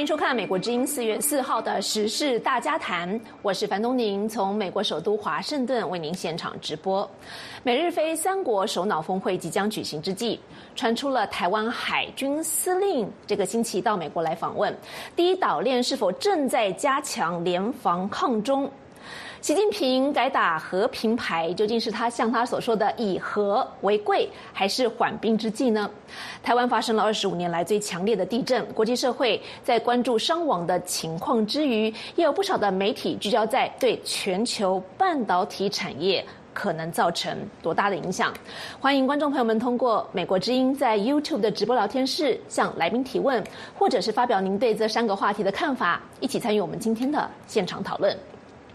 迎收看《美国之音》4月4号的时事大家谈，我是樊东宁，从美国首都华盛顿为您现场直播。美日菲三国首脑峰会即将举行之际，传出了台湾海军司令这个星期到美国来访问，第一岛链是否正在加强联防抗中？习近平改打和平牌，究竟是他像他所说的以和为贵，还是缓兵之计呢？台湾发生了25年来最强烈的地震，国际社会在关注伤亡的情况之余，也有不少的媒体聚焦在对全球半导体产业可能造成多大的影响。欢迎观众朋友们通过美国之音在 YouTube 的直播聊天室向来宾提问，或者是发表您对这3个话题的看法，一起参与我们今天的现场讨论。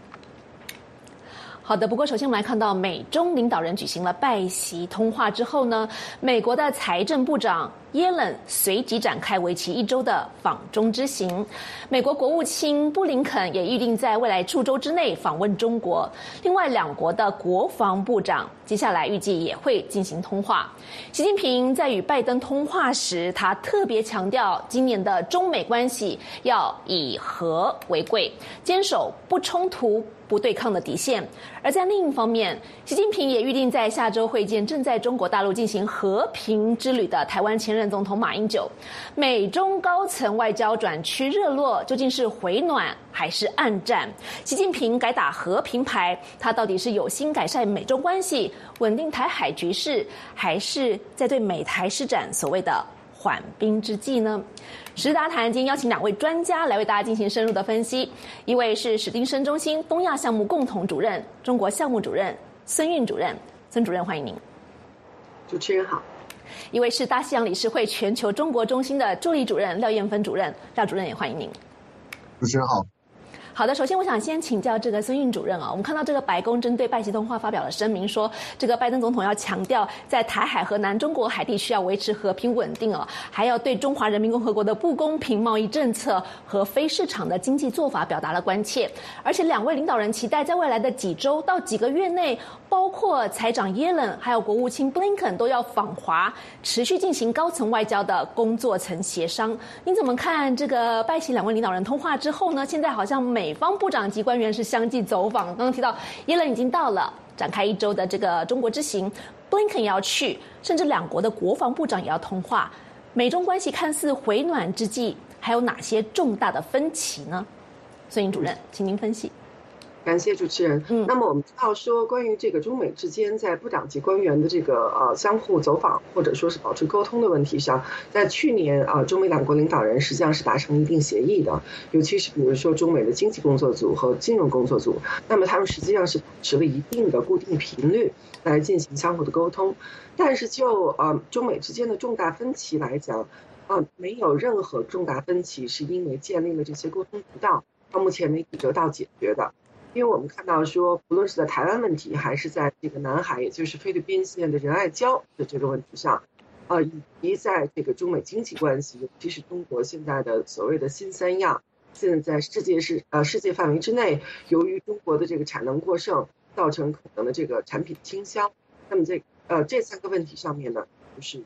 好的，不过首先我们来看到美中领导人举行了拜习通话之后呢，美国的财政部长耶伦随即展开为期1周的访中之行，美国国务卿布林肯也预定在未来数周之内访问中国，另外2国的国防部长接下来预计也会进行通话。习近平在与拜登通话时，他特别强调今年的中美关系要以和为贵，坚守不冲突不对抗的底线。而在另一方面，习近平也预定在下周会见正在中国大陆进行和平之旅的台湾前任总统马英九。美中高层外交转趋热络，究竟是回暖还是暗战？习近平改打和平牌，他到底是有心改善美中关系，稳定台海局势，还是在对美台施展所谓的缓兵之计呢？时事大谈今天邀请2位专家来为大家进行深入的分析，一位是史汀生中心东亚项目共同主任、中国项目主任孙运主任，孙主任欢迎您。 主持人好。 一位是大西洋理事会全球中国中心的助理主任廖燕芬主任，廖主任也欢迎您。 主持人好。 好的，首先我想先请教这个孙运主任啊，我们看到这个白宫针对拜习通话发表了声明，说这个拜登总统要强调在台海和南中国海地区要维持和平稳定哦，还要对中华人民共和国的不公平贸易政策和非市场的经济做法表达了关切，而且2位领导人期待在未来的几周到几个月内，包括财长耶伦还有国务卿布林肯都要访华，持续进行高层外交的工作层协商。您怎么看这个拜习2位领导人通话之后呢？现在好像美方部长级官员是相继走访，刚刚提到耶伦已经到了，展开1周的这个中国之行，布林肯也要去，甚至2国的国防部长也要通话。美中关系看似回暖之际，还有哪些重大的分歧呢？孙运主任，请您分析。 感谢主持人。那么我们知道说，关于这个中美之间在部长级官员的这个相互走访或者说是保持沟通的问题上，在去年中美2国领导人实际上是达成一定协议的，尤其是比如说中美的经济工作组和金融工作组，那么他们实际上是保持了一定的固定频率来进行相互的沟通。但是就中美之间的重大分歧来讲，没有任何重大分歧是因为建立了这些沟通渠道到目前为止得到解决的。因为我们看到说，不论是在台湾问题，还是在这个南海，也就是菲律宾现的仁爱礁的这个问题上，以及在这个中美经济关系，尤其是中国现在的所谓的新3样，现在在世界范围之内，由于中国的这个产能过剩，造成可能的这个产品倾销。那么这3个问题上面呢，就是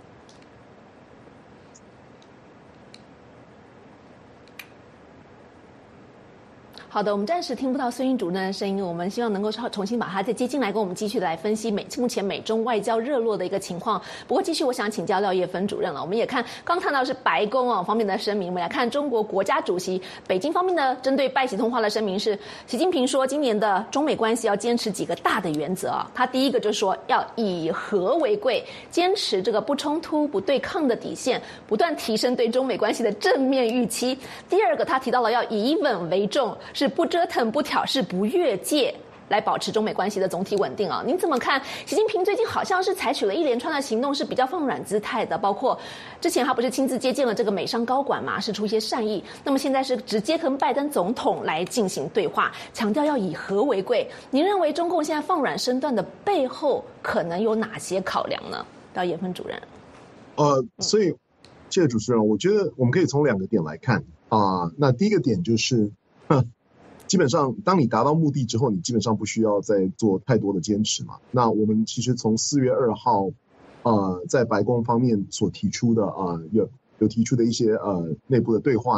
好的，我们暂时听不到孙运主任的声音，我们希望能够重新把他再接进来，跟我们继续的来分析目前美中外交热络的一个情况。不过继续我想请教廖叶芬主任了，我们也刚看到是白宫方面的声明，我们来看中国国家主席北京方面的针对拜习通话的声明是，习近平说今年的中美关系要坚持几个大的原则啊，他第一个就是说要以和为贵，坚持这个不冲突不对抗的底线，不断提升对中美关系的正面预期。第二个他提到了要以稳为重，是不折腾不挑事不越界，来保持中美关系的总体稳定啊。您怎么看习近平最近好像是采取了一连串的行动，是比较放软姿态的，包括之前他不是亲自接见了这个美商高管嘛，释出一些善意，那么现在是直接跟拜登总统来进行对话，强调要以和为贵。您认为中共现在放软身段的背后可能有哪些考量呢？到叶芬主任。 所以谢谢主持人，我觉得我们可以从2个点来看那第一个点就是基本上当你达到目的之后，你基本上不需要再做太多的坚持嘛。那我们其实从4月2号在白宫方面所提出的有提出的一些内部的对话呢，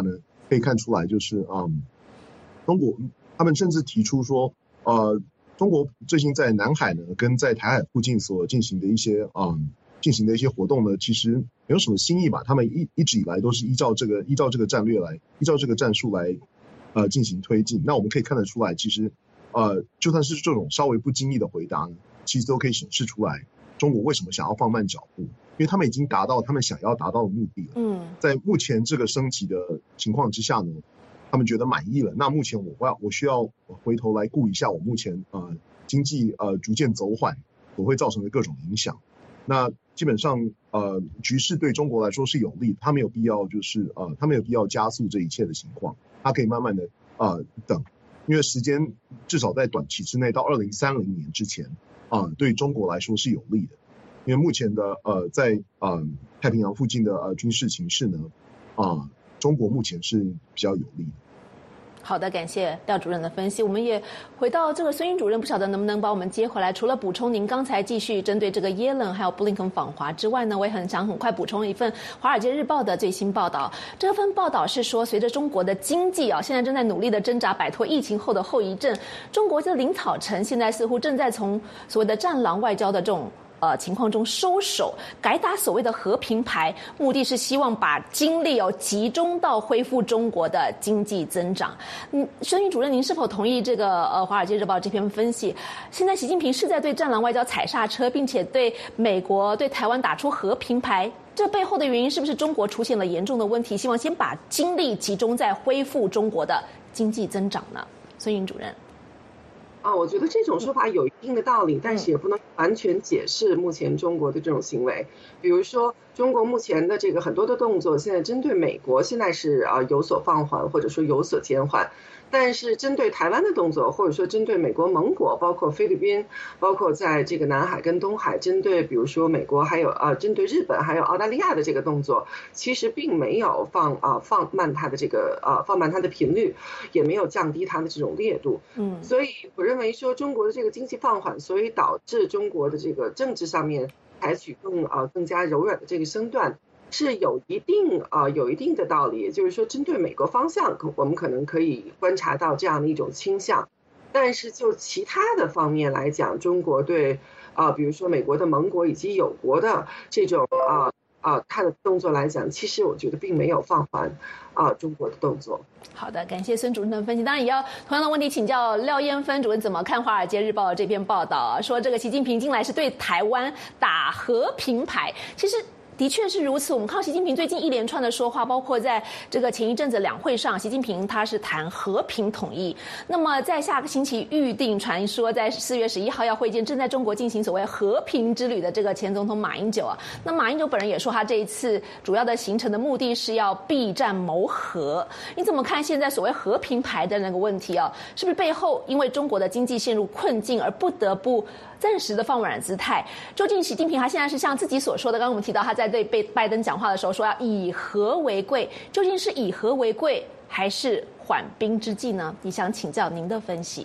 可以看出来，就是中国他们甚至提出说，中国最近在南海呢，跟在台海附近所进行的一些活动呢，其实没有什么新意吧。他们一直以来都是依照这个战略来，依照这个战术来进行推进。那我们可以看得出来，其实就算是这种稍微不经意的回答呢，其实都可以显示出来中国为什么想要放慢脚步，因为他们已经达到他们想要达到的目的了。在目前这个升级的情况之下呢，他们觉得满意了。那目前我需要回头来顾一下我目前经济逐渐走缓所会造成的各种影响。那基本上局势对中国来说是有利，他没有必要加速这一切的情况，他可以慢慢的等，因为时间至少在短期之内到2030年之前对中国来说是有利的，因为目前的在太平洋附近的军事情势呢中国目前是比较有利的。 好的，感谢廖主任的分析。我们也回到这个孙英主任，不晓得能不能把我们接回来。除了补充您刚才继续针对这个耶伦还有布林肯访华之外呢，我也想很快补充一份《华尔街日报》的最新报道。这份报道是说，随着中国的经济现在正在努力的挣扎摆脱疫情后的后遗症，中国的领导层现在似乎正在从所谓的战狼外交的这种情况中收手，改打所谓的和平牌，目的是希望把精力集中到恢复中国的经济增长。孙英主任，您是否同意这个《华尔街日报》这篇分析？现在习近平是在对战狼外交踩刹车，并且对美国、对台湾打出和平牌，这背后的原因是不是中国出现了严重的问题？希望先把精力集中在恢复中国的经济增长呢？孙英主任。 我觉得这种说法有一定的道理，但是也不能完全解释目前中国的这种行为。比如说，中国目前的这个很多的动作，现在针对美国现在是有所放缓，或者说有所减缓。但是针对台湾的动作，或者说针对美国盟国，包括菲律宾，包括在这个南海跟东海，针对比如说美国，还有针对日本还有澳大利亚的这个动作，其实并没有放慢它的这个放慢它的频率，也没有降低它的这种烈度。所以我认为说中国的这个经济放缓，所以导致中国的这个政治上面采取更加柔软的这个身段，是有一定的道理。也就是说，针对美国方向，我们可能可以观察到这样的一种倾向。但是就其他的方面来讲，中国对比如说美国的盟国以及友国的这种他的动作来讲，其实我觉得并没有放缓中国的动作。 好的，感谢孙主任的分析。当然也要同样的问题请教廖燕芬主任，怎么看《华尔街日报》这篇报道说这个习近平近来是对台湾打和平牌？其实的确是如此。我们看到习近平最近一连串的说话，包括在这个前一阵子两会上，习近平他是谈和平统一。那么在下个星期预定传说在4月11号要会见正在中国进行所谓和平之旅的这个前总统马英九那马英九本人也说，他这一次主要的行程的目的是要避战谋和。你怎么看现在所谓和平牌的那个问题是不是背后因为中国的经济陷入困境而不得不暂时的放软姿态？究竟习近平他现在是像自己所说的，刚刚我们提到他在对拜登讲话的时候说要以和为贵，究竟是以和为贵还是缓兵之计呢？你想请教您的分析。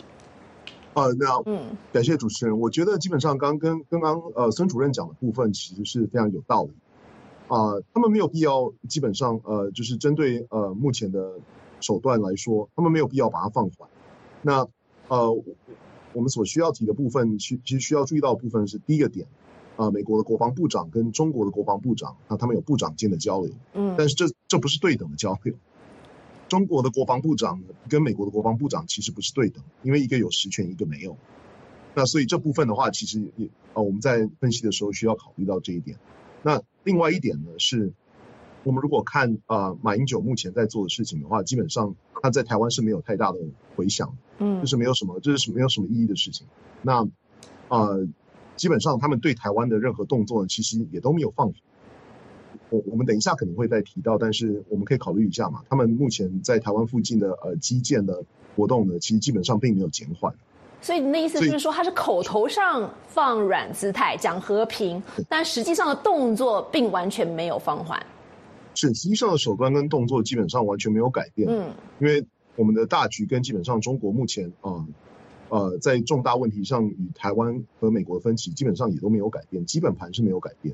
感谢主持人。我觉得基本上刚刚孙主任讲的部分其实是非常有道理。他们没有必要，基本上就是针对目前的手段来说，他们没有必要把它放缓。那我们所需要提的部分，其实需要注意到的部分是第一个点，美国的国防部长跟中国的国防部长，他们有部长间的交流，但是这不是对等的交流。中国的国防部长跟美国的国防部长其实不是对等，因为一个有实权，一个没有。那所以这部分的话，其实我们在分析的时候需要考虑到这一点。那另外一点呢，是我们如果看马英九目前在做的事情的话，基本上他在台湾是没有太大的回响，这是没有什么意义的事情。那基本上他们对台湾的任何动作呢，其实也都没有放缓。我们等一下可能会再提到，但是我们可以考虑一下嘛。他们目前在台湾附近的基建的活动呢，其实基本上并没有减缓。 所以你的意思就是说，他是口头上放软姿态讲和平，但实际上的动作并完全没有放缓。 是，实际上的手段跟动作基本上完全没有改变。因为我们的大局跟基本上中国目前在重大问题上与台湾和美国的分歧基本上也都没有改变，基本盘是没有改变。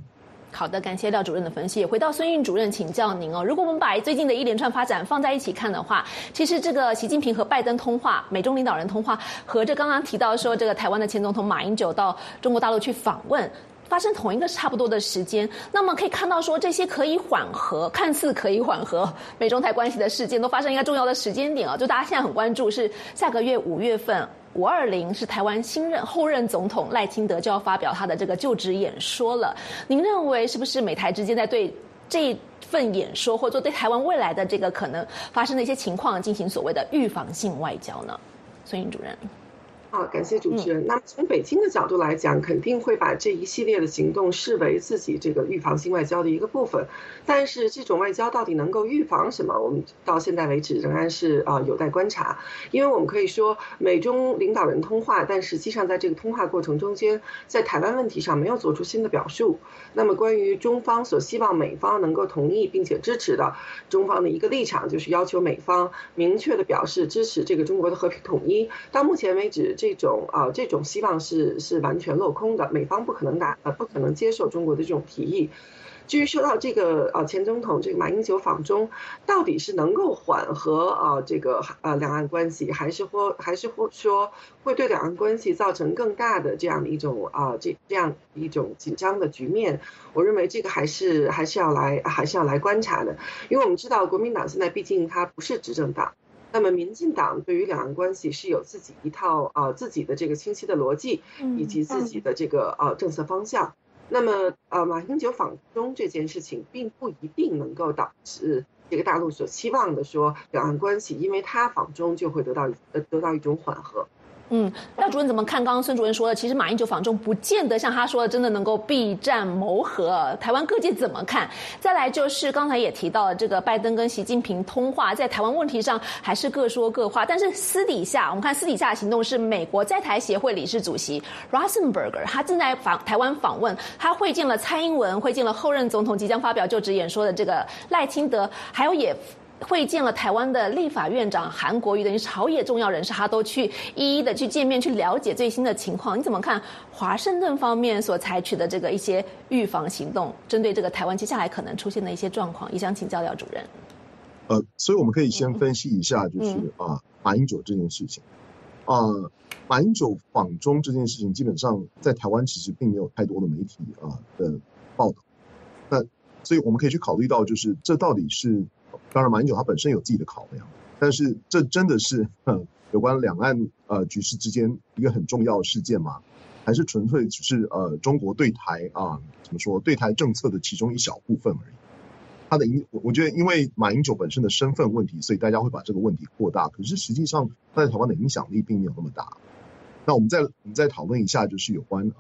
好的，感谢廖主任的分析。也回到孙运主任请教您哦，如果我们把最近的一连串发展放在一起看的话，其实这个习近平和拜登通话，美中领导人通话，和这刚刚提到说这个台湾的前总统马英九到中国大陆去访问，发生同一个差不多的时间，那么可以看到说这些可以缓和，看似可以缓和美中台关系的事件，都发生一个重要的时间点啊，就大家现在很关注是下个月5月份。520是台湾后任总统赖清德就要发表他的这个就职演说了。您认为是不是美台之间在对这份演说，或者说对台湾未来的这个可能发生的一些情况进行所谓的预防性外交呢？孙运主任。 感谢主持人。那么从北京的角度来讲，肯定会把这一系列的行动视为自己这个预防性外交的一个部分。但是这种外交到底能够预防什么，我们到现在为止仍然是有待观察。因为我们可以说美中领导人通话，但实际上在这个通话过程中间，在台湾问题上没有做出新的表述。那么关于中方所希望美方能够同意并且支持的中方的一个立场，就是要求美方明确的表示支持这个中国的和平统一。到目前为止，这种希望是完全落空的，美方不可能接受中国的这种提议。至于说到这个前总统这个马英九访中，到底是能够缓和这个两岸关系，还是说会对两岸关系造成更大的这样的一种这样一种紧张的局面？我认为这个还是要来观察的，因为我们知道国民党现在毕竟它不是执政党。那么民进党对于两岸关系是有自己一套自己的这个清晰的逻辑，以及自己的这个政策方向。那么马英九访中这件事情并不一定能够导致这个大陆所期望的说两岸关系因为他访中就会得到一种缓和。 廖主任怎么看刚刚孙主任说的，其实马英九访中不见得像他说的真的能够避战谋和，台湾各界怎么看？再来就是刚才也提到了这个拜登跟习近平通话，在台湾问题上还是各说各话，但是私底下我们看私底下的行动是美国在台协会理事主席 Rosenberger 他正在台湾访问，他会见了蔡英文，会见了后任总统即将发表就职演说的这个赖清德，还有也会见了台湾的立法院长韩国瑜，等于朝野重要人士，他都去一一的去见面，去了解最新的情况。你怎么看华盛顿方面所采取的这个一些预防行动，针对这个台湾接下来可能出现的一些状况？也想请教廖主任。 所以我们可以先分析一下，就是马英九这件事情。马英九访中这件事情，基本上在台湾其实并没有太多的媒体的报道。那所以我们可以去考虑到，就是这到底是。当然，马英九他本身有自己的考量，但是这真的是有关两岸局势之间一个很重要的事件吗？还是纯粹只是中国对台怎么说对台政策的其中一小部分而已？我觉得因为马英九本身的身份问题，所以大家会把这个问题扩大。可是实际上他在台湾的影响力并没有那么大。那我们再讨论一下，就是有关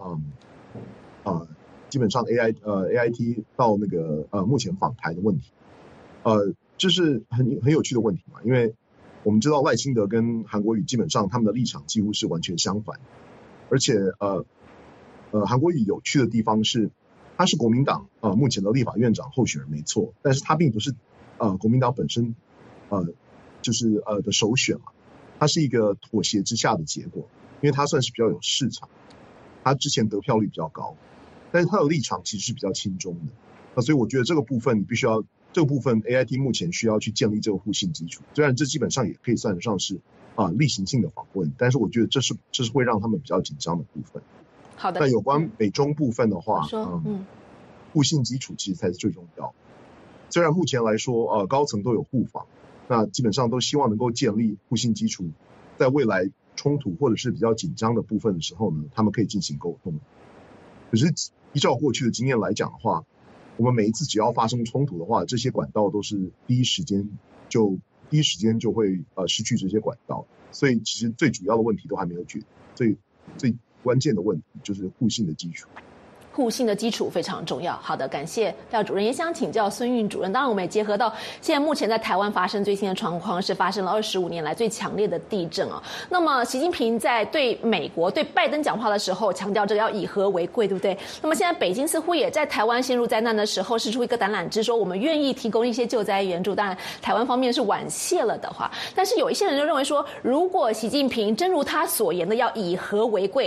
基本上 AIT 到那个目前访台的问题。这是很有趣的问题嘛，因为我们知道赖清德跟韩国瑜基本上他们的立场几乎是完全相反，而且韩国瑜有趣的地方是，他是国民党目前的立法院长候选人没错，但是他并不是国民党本身就是的首选嘛，他是一个妥协之下的结果，因为他算是比较有市场，他之前得票率比较高，但是他的立场其实是比较亲中的，所以我觉得这个部分你必须要。这个部分 AIT 目前需要去建立这个互信基础，虽然这基本上也可以算得上是例行性的访问，但是我觉得这是会让他们比较紧张的部分。 好的。 那有关美中部分的话，互信基础其实才是最重要的。虽然目前来说高层都有互访，那基本上都希望能够建立互信基础，在未来冲突或者是比较紧张的部分的时候呢，他们可以进行沟通。可是依照过去的经验来讲的话，我们每一次只要发生冲突的话，这些管道都是第一时间就会失去这些管道，所以其实最主要的问题都还没有解决，最关键的问题就是互信的基础。 互信的基础非常重要。好的，感谢廖主任，也想请教孙运主任。当然，我们也结合到现在目前在台湾发生最新的状况，是发生了25年来最强烈的地震啊。那么，习近平在对美国、对拜登讲话的时候，强调这个要以和为贵，对不对？那么现在北京似乎也在台湾陷入灾难的时候，释出一个橄榄枝，说我们愿意提供一些救灾援助。当然，台湾方面是婉谢了的话，但是有一些人就认为说，如果习近平真如他所言的要以和为贵，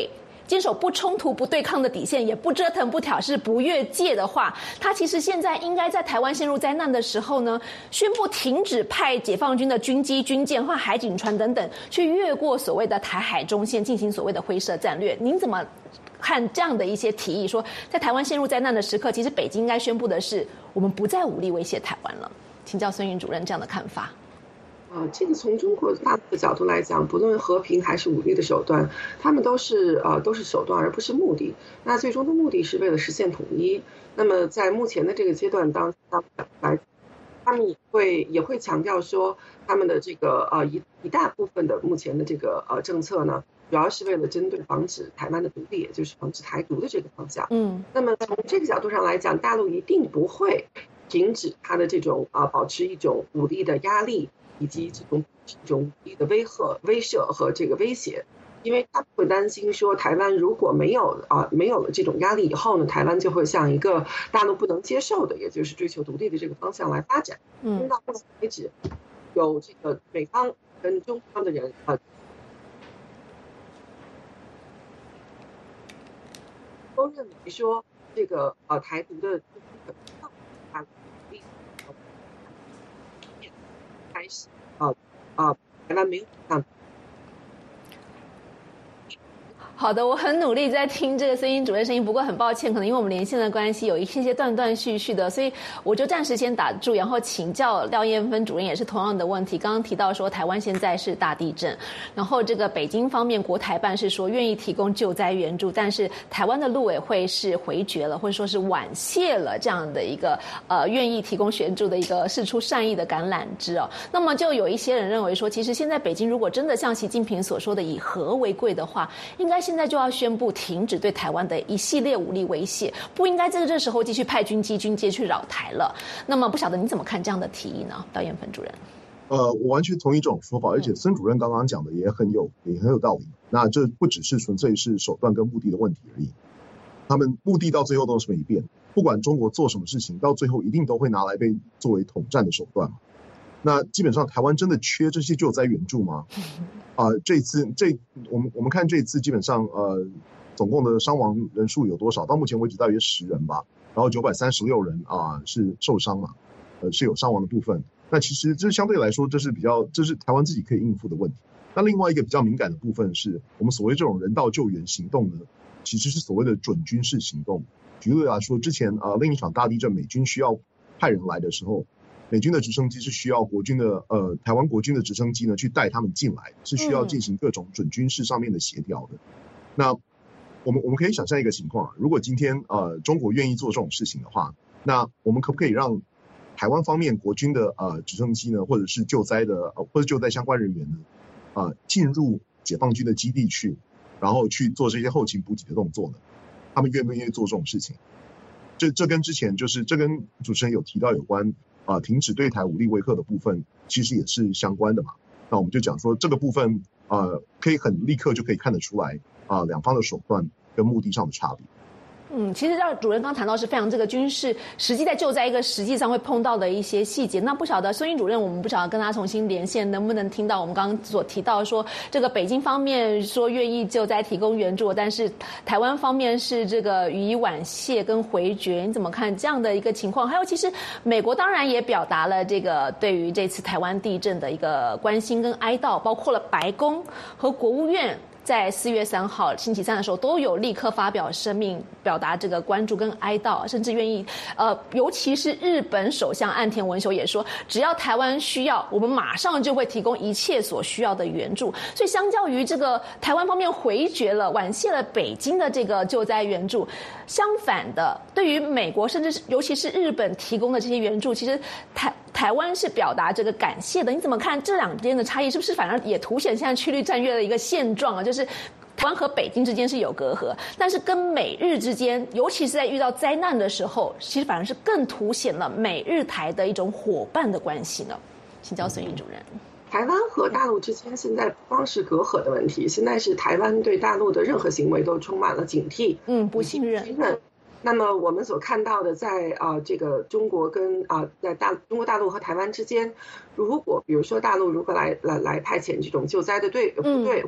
坚守不冲突、不对抗的底线，也不折腾、不挑事、不越界的话，他其实现在应该在台湾陷入灾难的时候呢，宣布停止派解放军的军机、军舰或海警船等等去越过所谓的台海中线，进行所谓的灰色战略。您怎么看这样的一些提议？说在台湾陷入灾难的时刻，其实北京应该宣布的是，我们不再武力威胁台湾了。请教孙云主任这样的看法。 这个从中国大陆的角度来讲，不论和平还是武力的手段，他们都是手段，而不是目的。那最终的目的是为了实现统一。那么在目前的这个阶段当来，他们也会强调说，他们的这个一大部分的目前的这个政策呢，主要是为了针对防止台湾的独立，也就是防止台独的这个方向。那么从这个角度上来讲，大陆一定不会停止它的这种保持一种武力的压力，以及这种武力的威慑和这个威胁，因为他们会担心说，台湾如果没有了这种压力以后呢，台湾就会向一个大陆不能接受的，也就是追求独立的这个方向来发展。到目前为止，有这个美方跟中方的人都认为说，这个台独的开始台湾没有让。 好的，我很努力在听这个孙英主任声音，不过很抱歉，可能因为我们连线的关系，有一些断断续续的，所以我就暂时先打住，然后请教廖燕芬主任也是同样的问题。刚刚提到说台湾现在是大地震，然后这个北京方面国台办是说愿意提供救灾援助，但是台湾的陆委会是回绝了，或者说是婉谢了这样的一个愿意提供援助的一个释出善意的橄榄枝哦。那么就有一些人认为说，其实现在北京如果真的像习近平所说的以和为贵的话，应该现在就要宣布停止对台湾的一系列武力威胁，不应该在这时候继续派军机军舰去扰台了。那么不晓得你怎么看这样的提议呢，廖燕芬主任？ 我完全同意这种说法，而且孙主任刚刚讲的也很有道理。那这不只是纯粹是手段跟目的的问题而已，他们目的到最后都是没变，不管中国做什么事情，到最后一定都会拿来被作为统战的手段嘛。那基本上台湾真的缺这些救灾援助吗？我们看这一次基本上总共的伤亡人数有多少？到目前为止大约10人吧，然后936人是受伤嘛，是有伤亡的部分。那其实这相对来说这是台湾自己可以应付的问题。那另外一个比较敏感的部分是我们所谓这种人道救援行动呢，其实是所谓的准军事行动。举例来说，之前另一场大地震美军需要派人来的时候，美军的直升机是需要台湾国军的直升机呢去带他们进来，是需要进行各种准军事上面的协调的。那我们可以想象一个情况，如果今天中国愿意做这种事情的话，那我们可不可以让台湾方面国军的直升机呢，或者是救灾相关人员呢，进入解放军的基地去，然后去做这些后勤补给的动作呢？他们愿不愿意做这种事情？这跟之前这跟主持人有提到有关停止对台武力威吓的部分，其实也是相关的嘛。那我们就讲说这个部分可以很立刻就可以看得出来两方的手段跟目的上的差别。 其实主任刚谈到是非常这个军事实际在救灾一个实际上会碰到的一些细节。那不晓得孙英主任，我们不晓得跟他重新连线，能不能听到我们刚刚所提到说，这个北京方面说愿意救灾提供援助，但是台湾方面是这个予以婉谢跟回绝，你怎么看这样的一个情况？还有，其实美国当然也表达了这个对于这次台湾地震的一个关心跟哀悼，包括了白宫和国务院。在4月3号星期三的时候，都有立刻发表声明，表达这个关注跟哀悼，甚至愿意尤其是日本首相岸田文雄也说，只要台湾需要，我们马上就会提供一切所需要的援助。所以相较于这个台湾方面回绝了、婉谢了北京的这个救灾援助，相反的，对于美国甚至是尤其是日本提供的这些援助，其实台湾是表达这个感谢的。你怎么看这两边的差异？是不是反而也凸显现在区域战略的一个现状啊？就是台湾和北京之间是有隔阂，但是跟美日之间，尤其是在遇到灾难的时候，其实反而是更凸显了美日台的一种伙伴的关系呢？请教孙英主任。 台湾和大陆之间现在不光是隔阂的问题，现在是台湾对大陆的任何行为都充满了警惕， 不信任。 那么我们所看到的，在这个中国跟在中国大陆和台湾之间，如果比如说大陆如果来派遣这种救灾的部队，或者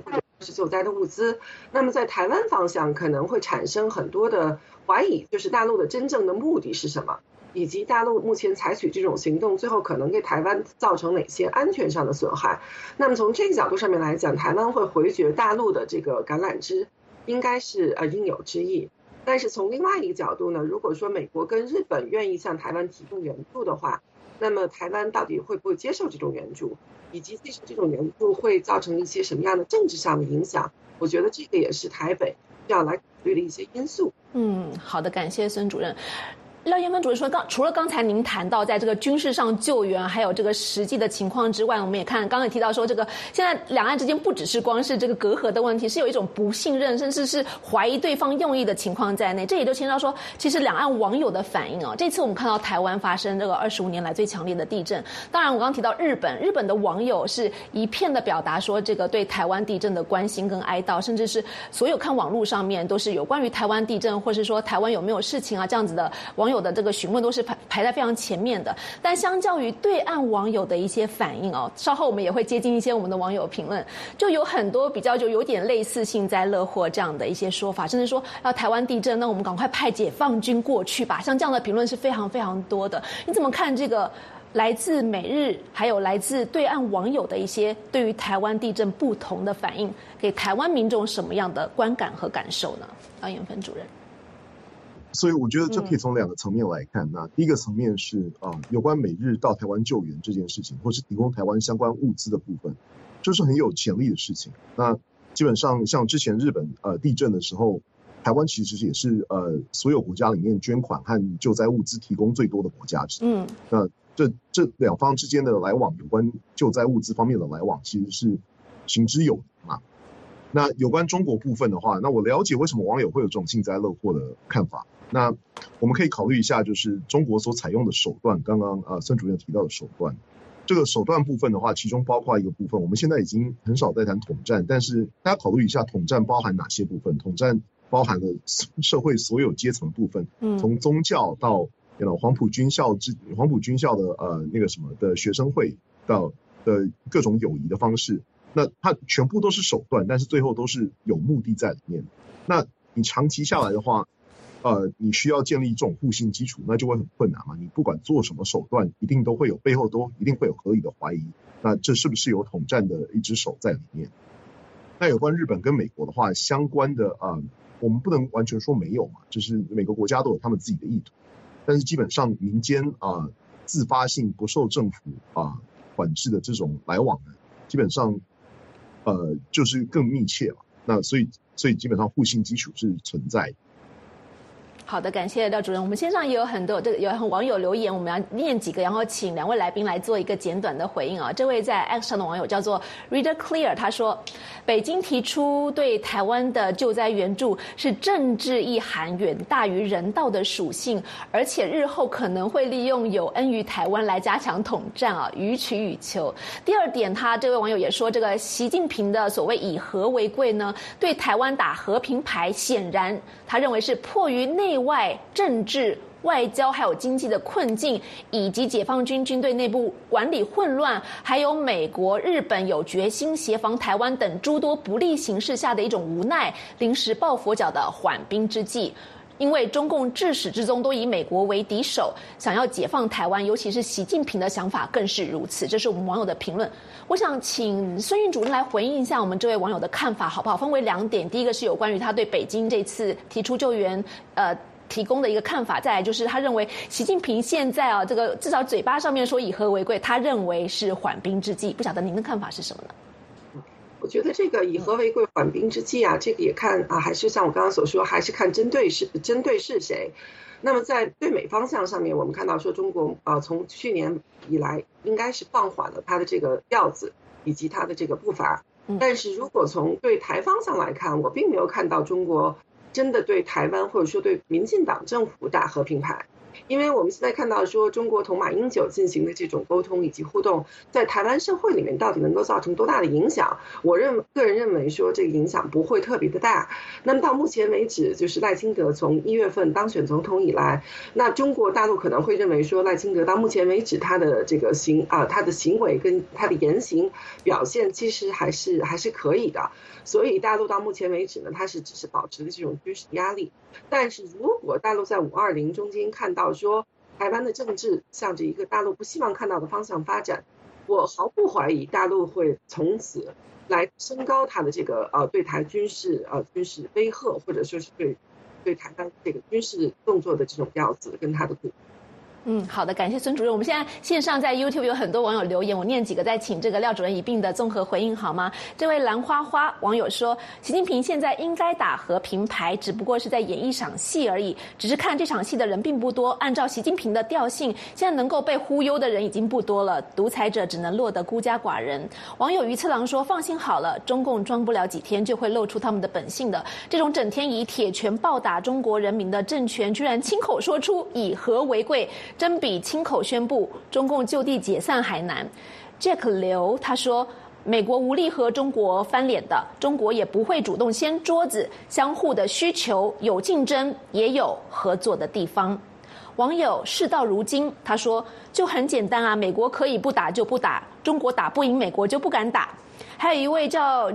是救灾的物资。那么在台湾方向可能会产生很多的怀疑，就是大陆的真正的目的是什么，以及大陆目前采取这种行动最后可能给台湾造成哪些安全上的损害。那么从这个角度上面来讲，台湾会回绝大陆的这个橄榄枝应该是应有之义。但是从另外一个角度呢，如果说美国跟日本愿意向台湾提供援助的话，那么台湾到底会不会接受这种援助，以及接受这种援助会造成一些什么样的政治上的影响，我觉得这个也是台北要来考虑的一些因素。 好的，感谢孙主任。廖延芬主任说，除了刚才您谈到在这个军事上救援，还有这个实际的情况之外，我们也看刚刚也提到说，这个现在两岸之间不只是光是这个隔阂的问题，是有一种不信任，甚至是怀疑对方用意的情况在内。这也就牵涉到说，其实两岸网友的反应这次我们看到台湾发生这个25年来最强烈的地震，当然我刚刚提到日本的网友是一片的表达说这个对台湾地震的关心跟哀悼，甚至是所有看网络上面都是有关于台湾地震，或是说台湾有没有事情这样子的网友的这个询问都是排在非常前面的。但相较于对岸网友的一些反应稍后我们也会接近一些我们的网友评论，就有很多比较就有点类似幸灾乐祸这样的一些说法，甚至说要台湾地震，那我们赶快派解放军过去吧，像这样的评论是非常非常多的。你怎么看这个来自美日还有来自对岸网友的一些对于台湾地震不同的反应，给台湾民众什么样的观感和感受呢？廖延芬主任。 所以我觉得这可以从两个层面来看。那第一个层面是有关美日到台湾救援这件事情，或是提供台湾相关物资的部分，这是很有潜力的事情。那基本上像之前日本地震的时候，台湾其实也是所有国家里面捐款和救灾物资提供最多的国家之一。那这两方之间的来往，有关救灾物资方面的来往，其实是行之有年嘛。那有关中国部分的话，那我了解为什么网友会有这种幸灾乐祸的看法。那我们可以考虑一下，就是中国所采用的手段，刚刚孙主任提到的手段。这个手段部分的话，其中包括一个部分，我们现在已经很少在谈统战，但是大家考虑一下，统战包含哪些部分？统战包含了社会所有阶层部分，从宗教到黄埔军校的那个什么的学生会到的各种友谊的方式，那它全部都是手段，但是最后都是有目的在里面。那你长期下来的话，你需要建立这种互信基础，那就会很困难嘛。你不管做什么手段，一定都会有背后都一定会有合理的怀疑，那这是不是有统战的一只手在里面？那有关日本跟美国的话，相关的我们不能完全说没有嘛，就是每个国家都有他们自己的意图，但是基本上民间自发性不受政府管制的这种来往呢，基本上就是更密切了。那所以基本上互信基础是存在的。 好的，感谢廖主任。我们线上也有很多有网友留言，我们要念几个，然后请两位来宾来做一个简短的回应这位在 X 上的网友叫做 Reader Clear， 他说，北京提出对台湾的救灾援助是政治意涵远大于人道的属性，而且日后可能会利用有恩于台湾来加强统战予取予求。第二点，他这位网友也说，这个习近平的所谓以和为贵呢，对台湾打和平牌，显然他认为是迫于内外政治、外交还有经济的困境，以及解放军军队内部管理混乱，还有美国、日本有决心协防台湾等诸多不利形势下的一种无奈，临时抱佛脚的缓兵之计。因为中共至始至终都以美国为敌手，想要解放台湾，尤其是习近平的想法更是如此。这是我们网友的评论。我想请孙运主任来回应一下我们这位网友的看法，好不好？分为两点，第一个是有关于他对北京这次提出救援，提供的一个看法，再来就是他认为习近平现在这个至少嘴巴上面说以和为贵，他认为是缓兵之计。不晓得您的看法是什么呢？ 我觉得这个以和为贵、缓兵之计这个也看还是像我刚刚所说，还是看针对是谁。那么在对美方向上面，我们看到说中国从去年以来应该是放缓了他的这个调子以及他的这个步伐。但是如果从对台方向来看，我并没有看到中国真的对台湾或者说对民进党政府打和平牌。 因为我们现在看到说中国同马英九进行的这种沟通以及互动，在台湾社会里面到底能够造成多大的影响？我个人认为说这个影响不会特别的大。那么到目前为止，就是赖清德从1月份当选总统以来，那中国大陆可能会认为说赖清德到目前为止他的这个他的行为跟他的言行表现其实还是可以的，所以大陆到目前为止呢，他只是保持的这种军事压力。但是如果大陆在520中间看到说台湾的政治向着一个大陆不希望看到的方向发展，我毫不怀疑大陆会从此来升高他的这个对台军事威吓，或者说是对台湾这个军事动作的这种调子跟他的鼓。 好的，感谢孙主任。我们现在线上在 YouTube 有很多网友留言，我念几个，再请这个廖主任一并的综合回应好吗？这位兰花花网友说，习近平现在应该打和平牌，只不过是在演一场戏而已，只是看这场戏的人并不多。按照习近平的调性，现在能够被忽悠的人已经不多了，独裁者只能落得孤家寡人。网友于次郎说，放心好了，中共装不了几天就会露出他们的本性的。这种整天以铁拳暴打中国人民的政权，居然亲口说出以和为贵，真比亲口宣布中共就地解散还难。Jack 刘他说，美国无力和中国翻脸的，中国也不会主动掀桌子，相互的需求有竞争，也有合作的地方。网友事到如今他说，就很简单啊，美国可以不打就不打，中国打不赢美国就不敢打。还有一位叫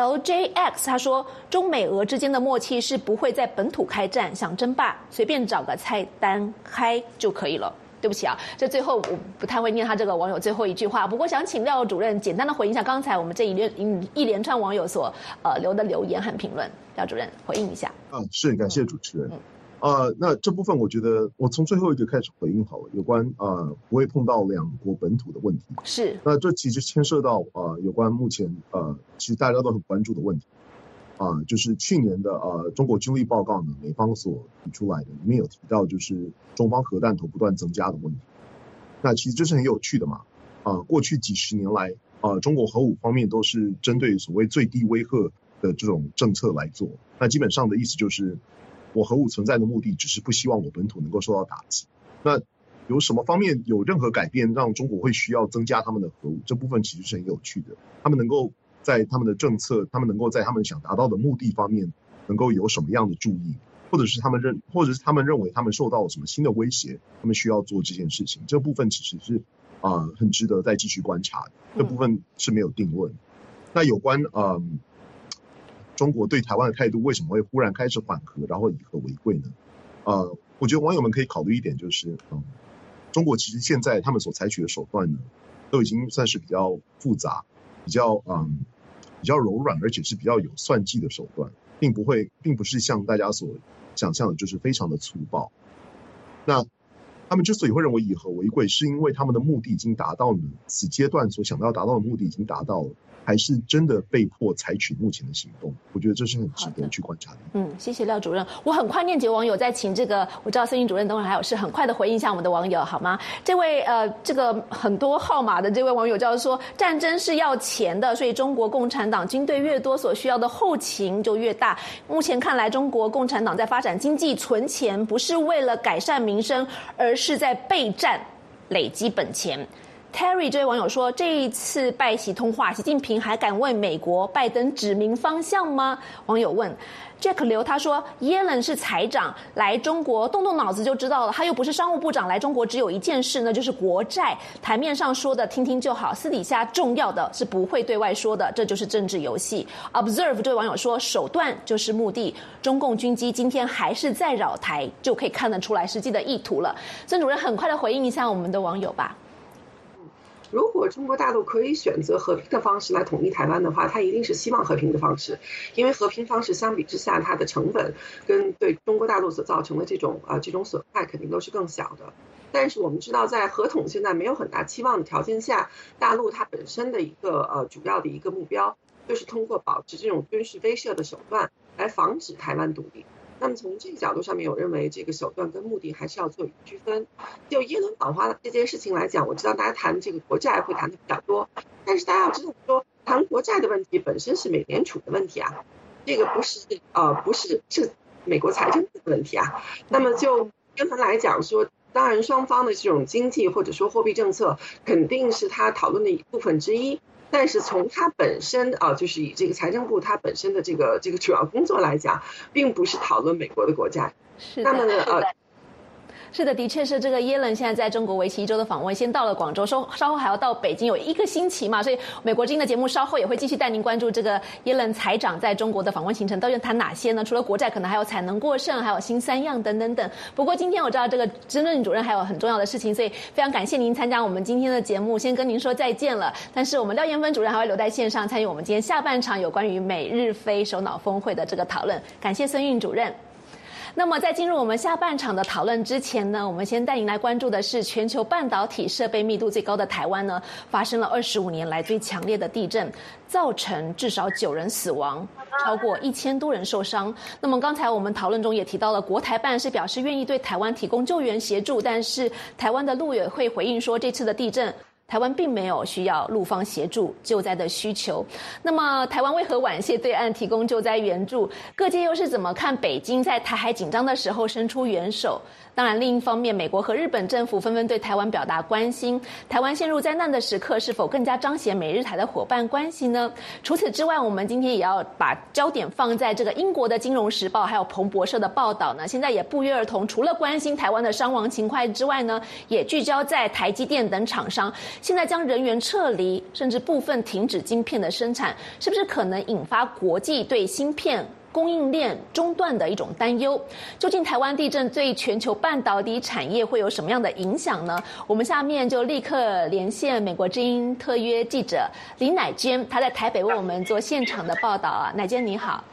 LJX 他说，中美俄之间的默契是不会在本土开战，想争霸随便找个菜单开就可以了。对不起啊，这最后我不太会念他这个网友最后一句话，不过想请廖主任简单的回应一下刚才我们这一连串网友所留的留言和评论，廖主任回应一下。 是，感谢主持人。那这部分我觉得我从最后一个开始回应好了，有关不会碰到两国本土的问题。 是。 那这其实牵涉到有关目前其实大家都很关注的问题。就是去年的中国军力报告呢，美方所提出来的，里面有提到就是中方核弹头不断增加的问题。那其实这是很有趣的嘛。过去几十年来，中国核武方面都是针对所谓最低威吓的这种政策来做。那基本上的意思就是，我核武存在的目的只是不希望我本土能够受到打击。那有什么方面有任何改变，让中国会需要增加他们的核武？这部分其实是很有趣的。他们能够在他们的政策，他们能够在他们想达到的目的方面，能够有什么样的注意，或者是他们认为他们受到了什么新的威胁，他们需要做这件事情。这部分其实是很值得再继续观察的。这部分是没有定论。那有关中国对台湾的态度为什么会忽然开始缓和，然后以和为贵呢？我觉得网友们可以考虑一点，就是中国其实现在他们所采取的手段呢，都已经算是比较复杂。比较柔软，而且是比较有算计的手段，并不是像大家所想象的，就是非常的粗暴。那他们之所以会认为以和为贵，是因为他们的目的已经达到了，此阶段所想要达到的目的已经达到了，还是真的被迫采取目前的行动？我觉得这是很值得去观察的。 谢谢廖主任。我很快念几个网友，再请这个我知道孙英主任等会还有事，很快的回应一下我们的网友好吗？这位这个很多号码的这位网友叫说，战争是要钱的，所以中国共产党军队越多，所需要的后勤就越大。目前看来，中国共产党在发展经济存钱，不是为了改善民生，而是在备战累积本钱。Terry 这位网友说，这一次拜习通话，习近平还敢为美国拜登指明方向吗？网友问。Jack 刘他说，耶伦是财长，来中国动动脑子就知道了，他又不是商务部长，来中国只有一件事，那就是国债。台面上说的听听就好，私底下重要的是不会对外说的，这就是政治游戏。Observe 这位网友说，手段就是目的，中共军机今天还是在扰台，就可以看得出来实际的意图了。孙主任很快的回应一下我们的网友吧。 如果中国大陆可以选择和平的方式来统一台湾的话，它一定是希望和平的方式，因为和平方式相比之下，它的成本跟对中国大陆所造成的这种损害肯定都是更小的。但是我们知道，在和统现在没有很大期望的条件下，大陆它本身的一个主要的一个目标，就是通过保持这种军事威慑的手段来防止台湾独立。那么从这个角度上面，我认为这个手段跟目的还是要做一区分。就耶伦访华这件事情来讲，我知道大家谈这个国债会谈的比较多，但是大家要知道说，谈国债的问题本身是美联储的问题啊，这个不是美国财政部的问题啊。那么就根本来讲说， 当然双方的这种经济或者说货币政策肯定是他讨论的一部分之一。但是从它本身就是以这个财政部它本身的这个主要工作来讲，并不是讨论美国的国债。 是的。 那么呢是的，的确是这个耶伦现在在中国为期1周的访问，先到了广州，稍后还要到北京，有1个星期嘛，所以美国之音的节目稍后也会继续带您关注这个耶伦财长在中国的访问行程，到底谈哪些呢？除了国债，可能还有产能过剩，还有新3样等等等。不过今天我知道这个曾正主任还有很重要的事情，所以非常感谢您参加我们今天的节目，先跟您说再见了。但是我们廖妍芬主任还会留在线上参与我们今天下半场有关于美日非首脑峰会的这个讨论。感谢孙运主任。那么在进入我们下半场的讨论之前呢，我们先带您来关注的是全球半导体设备密度最高的台湾呢，发生了25年来最强烈的地震，造成至少9人死亡，超过1000多人受伤。那么刚才我们讨论中也提到了，国台办是表示愿意对台湾提供救援协助，但是台湾的陆委会回应说，这次的地震台湾并没有需要陆方协助救灾的需求。那么台湾为何婉谢对岸提供救灾援助？各界又是怎么看北京在台海紧张的时候伸出援手？当然，另一方面，美国和日本政府纷纷对台湾表达关心。台湾陷入灾难的时刻，是否更加彰显美日台的伙伴关系呢？除此之外，我们今天也要把焦点放在这个英国的《金融时报》还有彭博社的报道呢。现在也不约而同，除了关心台湾的伤亡情况之外呢，也聚焦在台积电等厂商现在将人员撤离，甚至部分停止晶片的生产，是不是可能引发国际对芯片供应链中断的一种担忧？究竟台湾地震对全球半导体产业会有什么样的影响呢？我们下面就立刻连线美国之音特约记者林乃娟，她在台北为我们做现场的报道啊。乃娟你好。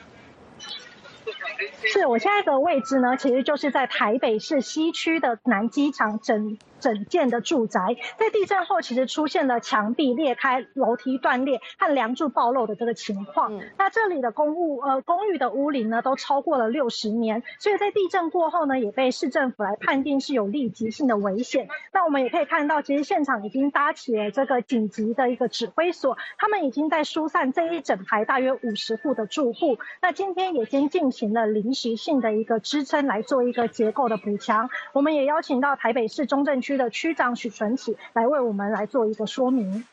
是我现在的位置呢，其实就是在台北市西区的南机场整建的住宅，在地震后其实出现了墙壁裂开、楼梯断裂和梁柱暴露的这个情况。那这里的公寓的屋龄呢都超过了60年，所以在地震过后呢，也被市政府来判定是有立即性的危险。那我们也可以看到，其实现场已经搭起了这个紧急的一个指挥所，他们已经在疏散这一整排大约50户的住户。那今天也先进行了临时性的一个支撑，来做一个结构的补强。我们也邀请到台北市中正区的区长许纯启来为我们来做一个说明。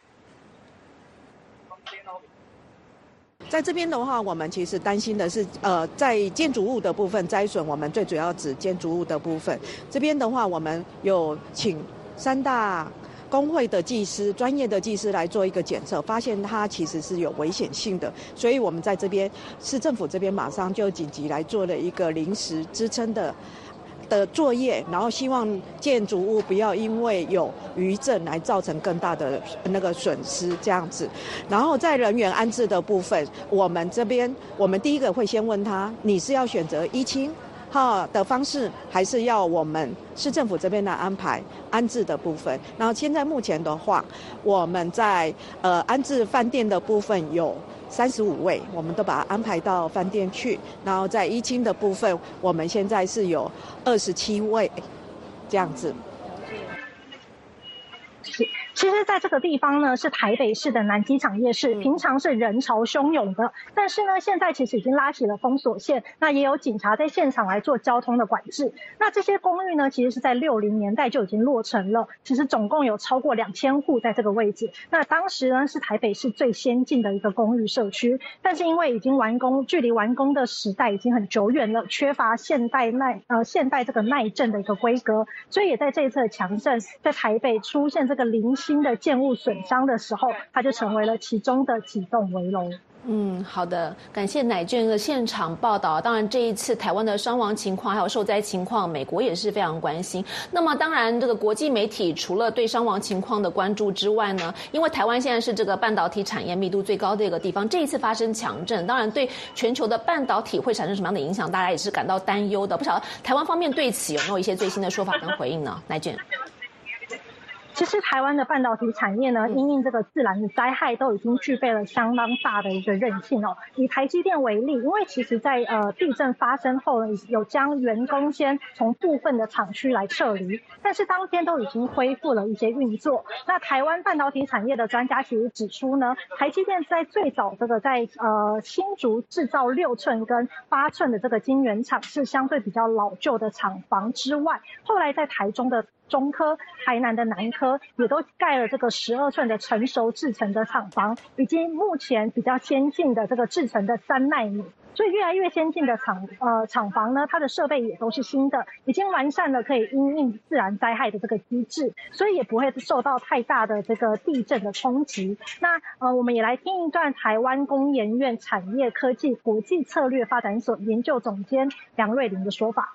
在这边的话，我们其实担心的是，在建筑物的部分灾损，我们最主要指建筑物的部分。这边的话，我们有请3大工会的技师、专业的技师来做一个检测，发现它其实是有危险性的，所以我们在这边市政府这边马上就紧急来做了一个临时支撑的作业，然后希望建筑物不要因为有余震来造成更大的那个损失这样子。然后在人员安置的部分，我们这边我们第一个会先问他，你是要选择依亲的方式，还是要我们市政府这边来安排安置的部分？然后现在目前的话，我们在安置饭店的部分有35位，我们都把它安排到饭店去。然后在依亲的部分，我们现在是有27位这样子。 其实在这个地方呢，是台北市的南机场夜市，平常是人潮汹涌的，但是呢，现在其实已经拉起了封锁线，那也有警察在现场来做交通的管制。那这些公寓呢，其实是在60年代就已经落成了，其实总共有超过2000户在这个位置。那当时呢，是台北市最先进的一个公寓社区，但是因为已经完工，距离完工的时代已经很久远了，缺乏现代这个耐震的一个规格，所以也在这一次的强震，在台北出现这个零星的建物损伤的时候，它就成为了其中的几栋危楼。 好的，感谢乃娟的现场报道。当然，这一次台湾的伤亡情况还有受灾情况，美国也是非常关心。那么，当然，这个国际媒体除了对伤亡情况的关注之外呢，因为台湾现在是这个半导体产业密度最高的一个地方，这一次发生强震，当然对全球的半导体会产生什么样的影响，大家也是感到担忧的。不晓得台湾方面对此有没有一些最新的说法跟回应呢？乃娟。 其实台湾的半导体产业呢，因应这个自然的灾害，都已经具备了相当大的一个韧性哦。以台积电为例，因为其实在地震发生后呢，有将员工先从部分的厂区来撤离，但是当天都已经恢复了一些运作。那台湾半导体产业的专家其实指出呢，台积电在最早这个在新竹制造6寸跟8寸的这个晶圆厂是相对比较老旧的厂房之外，后来在台中的中科、台南的南科也都盖了这个12寸的成熟制程的厂房，以及目前比较先进的这个制程的3奈米。所以越来越先进的厂房呢，它的设备也都是新的，已经完善了可以因应自然灾害的这个机制，所以也不会受到太大的这个地震的冲击。那我们也来听一段台湾工研院产业科技国际策略发展所研究总监梁瑞麟的说法。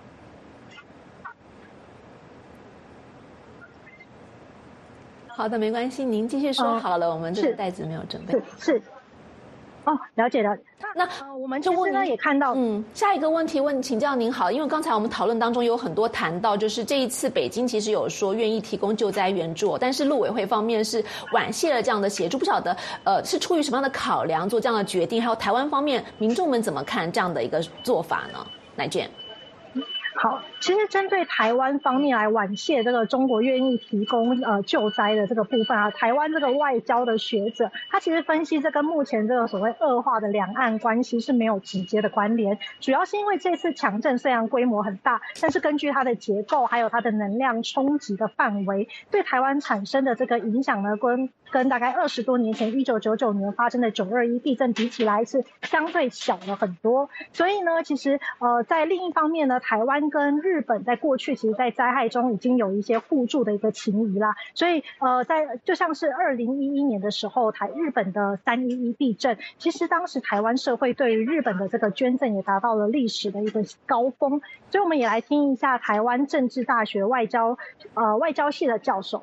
好的，没关系，您继续说好了，我们这个袋子没有准备。 是。哦，了解了。那我们其实呢也看到， 下一个问题请教您好，因为刚才我们讨论当中有很多谈到，就是这一次北京其实有说愿意提供救灾援助，但是陆委会方面是婉谢了这样的协助，不晓得是出于什么样的考量做这样的决定，还有台湾方面民众们怎么看这样的一个做法呢？乃见。 好，其实针对台湾方面来婉谢这个中国愿意提供救灾的这个部分啊，台湾这个外交的学者他其实分析这跟目前这个所谓恶化的两岸关系是没有直接的关联，主要是因为这次强震虽然规模很大，但是根据它的结构还有它的能量冲击的范围，对台湾产生的这个影响呢，跟大概20多年前1999年发生的921地震比起来是相对小了很多。所以呢，其实在另一方面呢，台湾跟日本在过去其实在灾害中已经有一些互助的一个情谊啦。所以就像是2011年的时候日本的311地震，其实当时台湾社会对于日本的这个捐赠也达到了历史的一个高峰。所以我们也来听一下台湾政治大学外交系的教授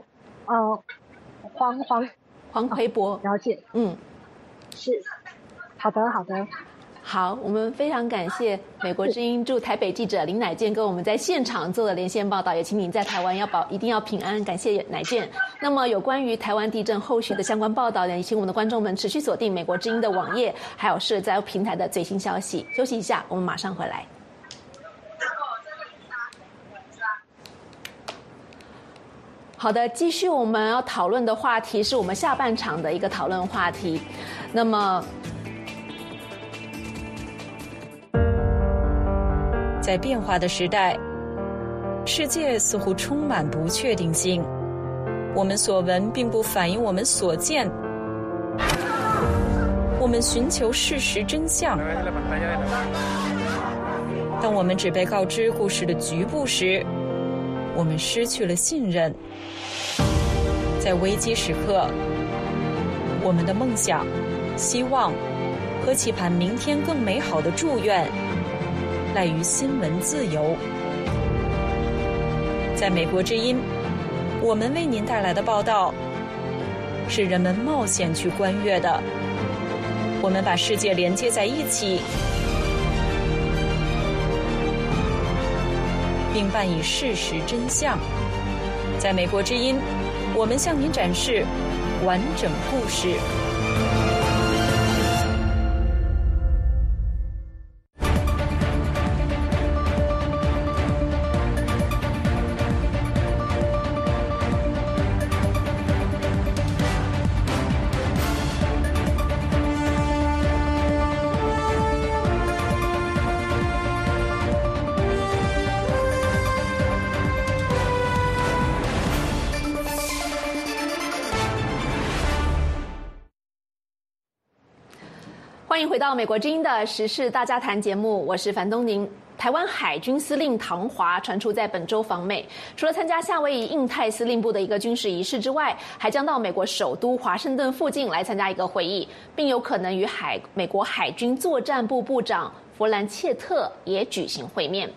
黄奎博。了解。是。好的。 好，我们非常感谢美国之音驻台北记者林乃见跟我们在现场做的连线报道，也请您在台湾一定要平安，感谢乃见。那么有关于台湾地震后续的相关报道呢，也请我们的观众们持续锁定美国之音的网页，还有社交平台的最新消息。休息一下，我们马上回来。好的，继续我们要讨论的话题是我们下半场的一个讨论话题。那么在变化的时代，世界似乎充满不确定性。我们所闻并不反映我们所见。我们寻求事实真相。当我们只被告知故事的局部时，我们失去了信任。在危机时刻，我们的梦想、希望和期盼明天更美好的祝愿赖于新闻自由。在美国之音，我们为您带来的报道是人们冒险去观阅的。我们把世界连接在一起，并伴以事实真相。在美国之音，我们向您展示完整故事。 欢迎回到美国之音的时事大家谈节目，我是樊东宁。台湾海军司令唐华传出在本周访美，除了参加夏威夷印太司令部的一个军事仪式之外，还将到美国首都华盛顿附近来参加一个会议，并有可能与美国海军作战部部长弗兰切特也举行会面。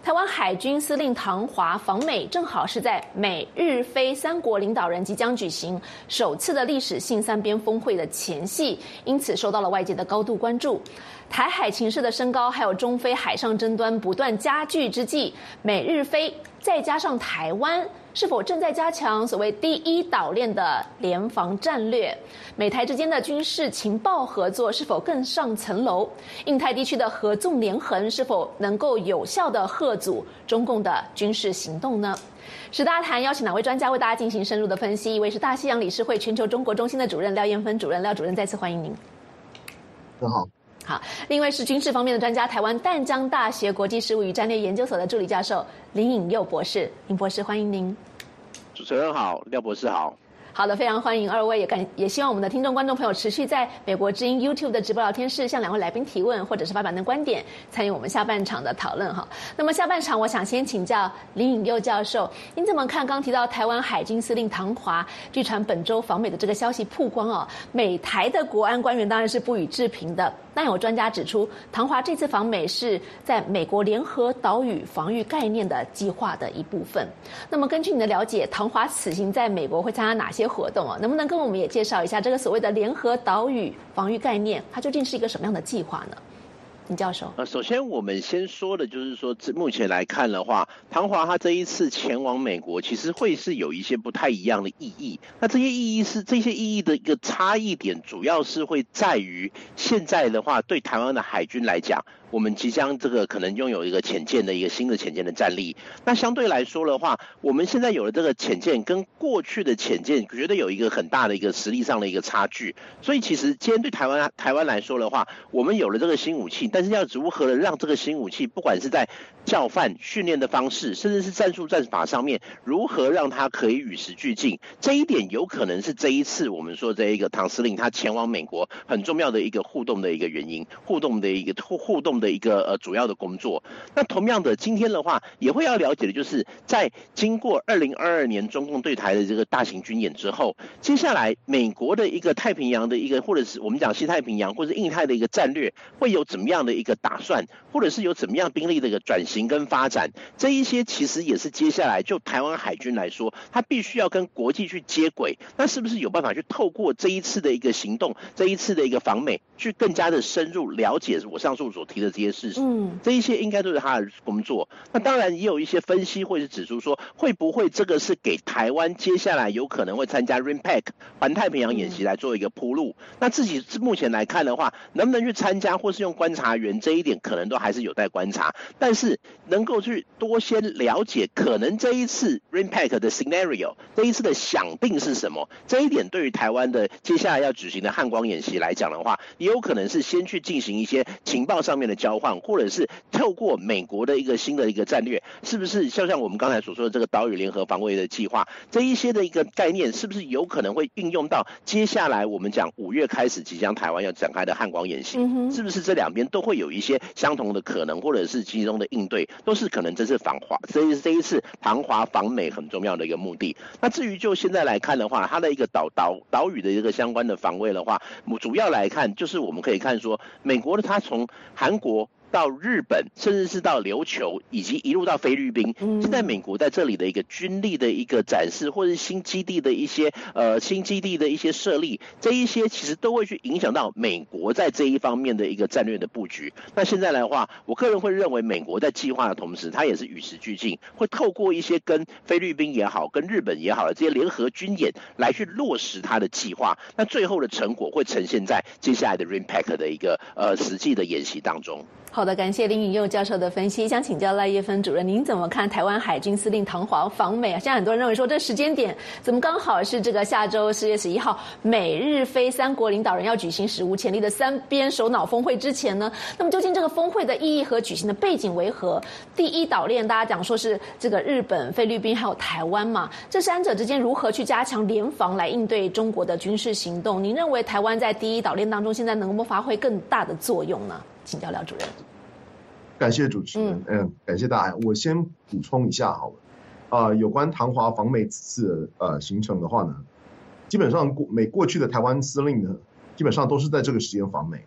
台湾海军司令唐华访美，正好是在美日菲三国领导人即将举行首次的历史性三边峰会的前夕，因此受到了外界的高度关注。台海情势的升高，还有中菲海上争端不断加剧之际，美日菲再加上台湾，是否正在加强所谓第一岛链的联防战略？美台之间的军事情报合作是否更上层楼？印太地区的合纵连横是否能够有效的吓阻中共的军事行动呢？时大谈邀请两位专家为大家进行深入的分析，一位是大西洋理事会全球中国中心的主任廖燕芬主任，廖主任再次欢迎您。 很好。 好，另外是军事方面的专家，台湾淡江大学国际事务与战略研究所的助理教授林颖佑博士，林博士欢迎您。 主持人好，廖博士好。 好的，非常欢迎二位，也希望我们的听众观众朋友持续在美国之音 YouTube 的直播聊天室向两位来宾提问，或者是发表您的观点，参与我们下半场的讨论哈。那么下半场，我想先请教林颖佑教授，您怎么看刚提到台湾海军司令唐华据传本周访美的这个消息曝光哦？美台的国安官员当然是不予置评的，但有专家指出，唐华这次访美是在美国联合岛屿防御概念的计划的一部分。那么根据你的了解，唐华此行在美国会参加哪些活动啊？能不能跟我们也介绍一下这个所谓的联合岛屿防御概念，它究竟是一个什么样的计划呢？林教授， 首先我们先说的就是说，目前来看的话，唐华他这一次前往美国，其实会是有一些不太一样的意义。那这些意义的一个差异点，主要是会在于现在的话，对台湾的海军来讲，我们即将这个可能拥有一个潜舰的一个新的潜舰的战力。那相对来说的话，我们现在有了这个潜舰，跟过去的潜舰绝对有一个很大的一个实力上的一个差距。所以其实今天对台湾来说的话，我们有了这个新武器，但是要如何的让这个新武器，不管是在教范训练的方式，甚至是战术战法上面，如何让它可以与时俱进，这一点有可能是这一次我们说这一个唐司令他前往美国很重要的一个互动的一个原因，互动的一个主要的工作。那同样的，今天的话也会要了解的就是，在经过2022年中共对台的这个大型军演之后，接下来美国的一个太平洋的一个，或者是我们讲西太平洋或者印太的一个战略，会有怎么样的一个打算，或者是有怎么样兵力的一个转型跟发展，这一些其实也是接下来就台湾海军来说，它必须要跟国际去接轨。那是不是有办法去透过这一次的一个行动，这一次的一个访美，去更加的深入了解我上述所提的这些事实？这一些应该都是他的工作。那当然也有一些分析会是指出说，会不会这个是给台湾接下来有可能会参加 RIMPAC 环太平洋演习来做一个铺路？那自己目前来看的话，能不能去参加或是用观察员，这一点可能都还是有待观察。但是能够去多先了解可能这一次 RIMPAC 的 scenario， 这一次的想定是什么，这一点对于台湾的接下来要举行的汉光演习来讲的话，也有可能是先去进行一些情报上面的交换，或者是透过美国的一个新的一个战略，是不是像我们刚才所说的这个岛屿联合防卫的计划，这一些的一个概念，是不是有可能会运用到接下来我们讲5月开始即将台湾要展开的汉光演习？是不是这两边都会有一些相同的可能，或者是其中的应对，都是可能这次这一次唐华访美很重要的一个目的。那至于就现在来看的话，它的一个岛屿的一个相关的防卫的话，主要来看就是我们可以看说，美国的它从韩国到日本，甚至是到琉球，以及一路到菲律宾，现在美国在这里的一个军力的一个展示，或者是新基地的一些设立，这一些其实都会去影响到美国在这一方面的一个战略的布局。那现在来的话，我个人会认为，美国在计划的同时，它也是与时俱进，会透过一些跟菲律宾也好，跟日本也好的这些联合军演来去落实它的计划。那最后的成果会呈现在接下来的 RIMPAC 的一个实际的演习当中。 好的，感谢林颖佑教授的分析。想请教赖叶芬主任，您怎么看台湾海军司令唐华访美啊？现在很多人认为说，这时间点怎么刚好是这个下周4月11号美日菲三国领导人要举行史无前例的三边首脑峰会之前呢？那么究竟这个峰会的意义和举行的背景为何？第一岛链大家讲说是这个日本、菲律宾还有台湾嘛，这三者之间如何去加强联防来应对中国的军事行动？您认为台湾在第一岛链当中现在能够发挥更大的作用呢？请教廖主任。 感谢主持人，感谢大家。我先补充一下好了，有关唐华访美此次的行程的话呢，基本上过去的台湾司令呢，基本上都是在这个时间访美。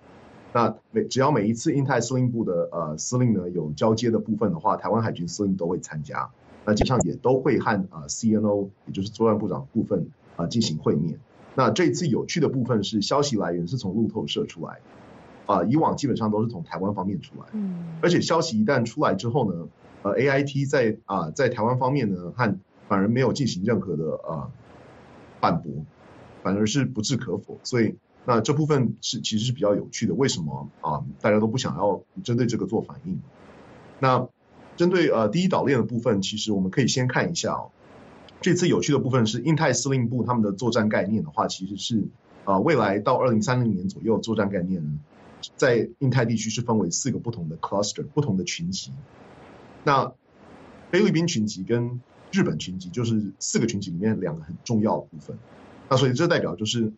那只要每一次印太司令部的司令呢有交接的部分的话，台湾海军司令都会参加，那基本上也都会和CNO 也就是作战部长部分进行会面。那这次有趣的部分是消息来源是从路透社出来，以往基本上都是从台湾方面出来，而且消息一旦出来之后呢，AIT 在台湾方面呢反而没有进行任何的反驳，反而是不置可否，所以那这部分其实是比较有趣的。为什么大家都不想要针对这个做反应？那针对第一岛链的部分，其实我们可以先看一下这次有趣的部分是印太司令部他们的作战概念的话，其实是未来到2030年左右作战概念呢，在印太地区是分为4个不同的 cluster 不同的群级。那菲律宾群级跟日本群级就是4个群级里面2个很重要的部分。那所以这代表就是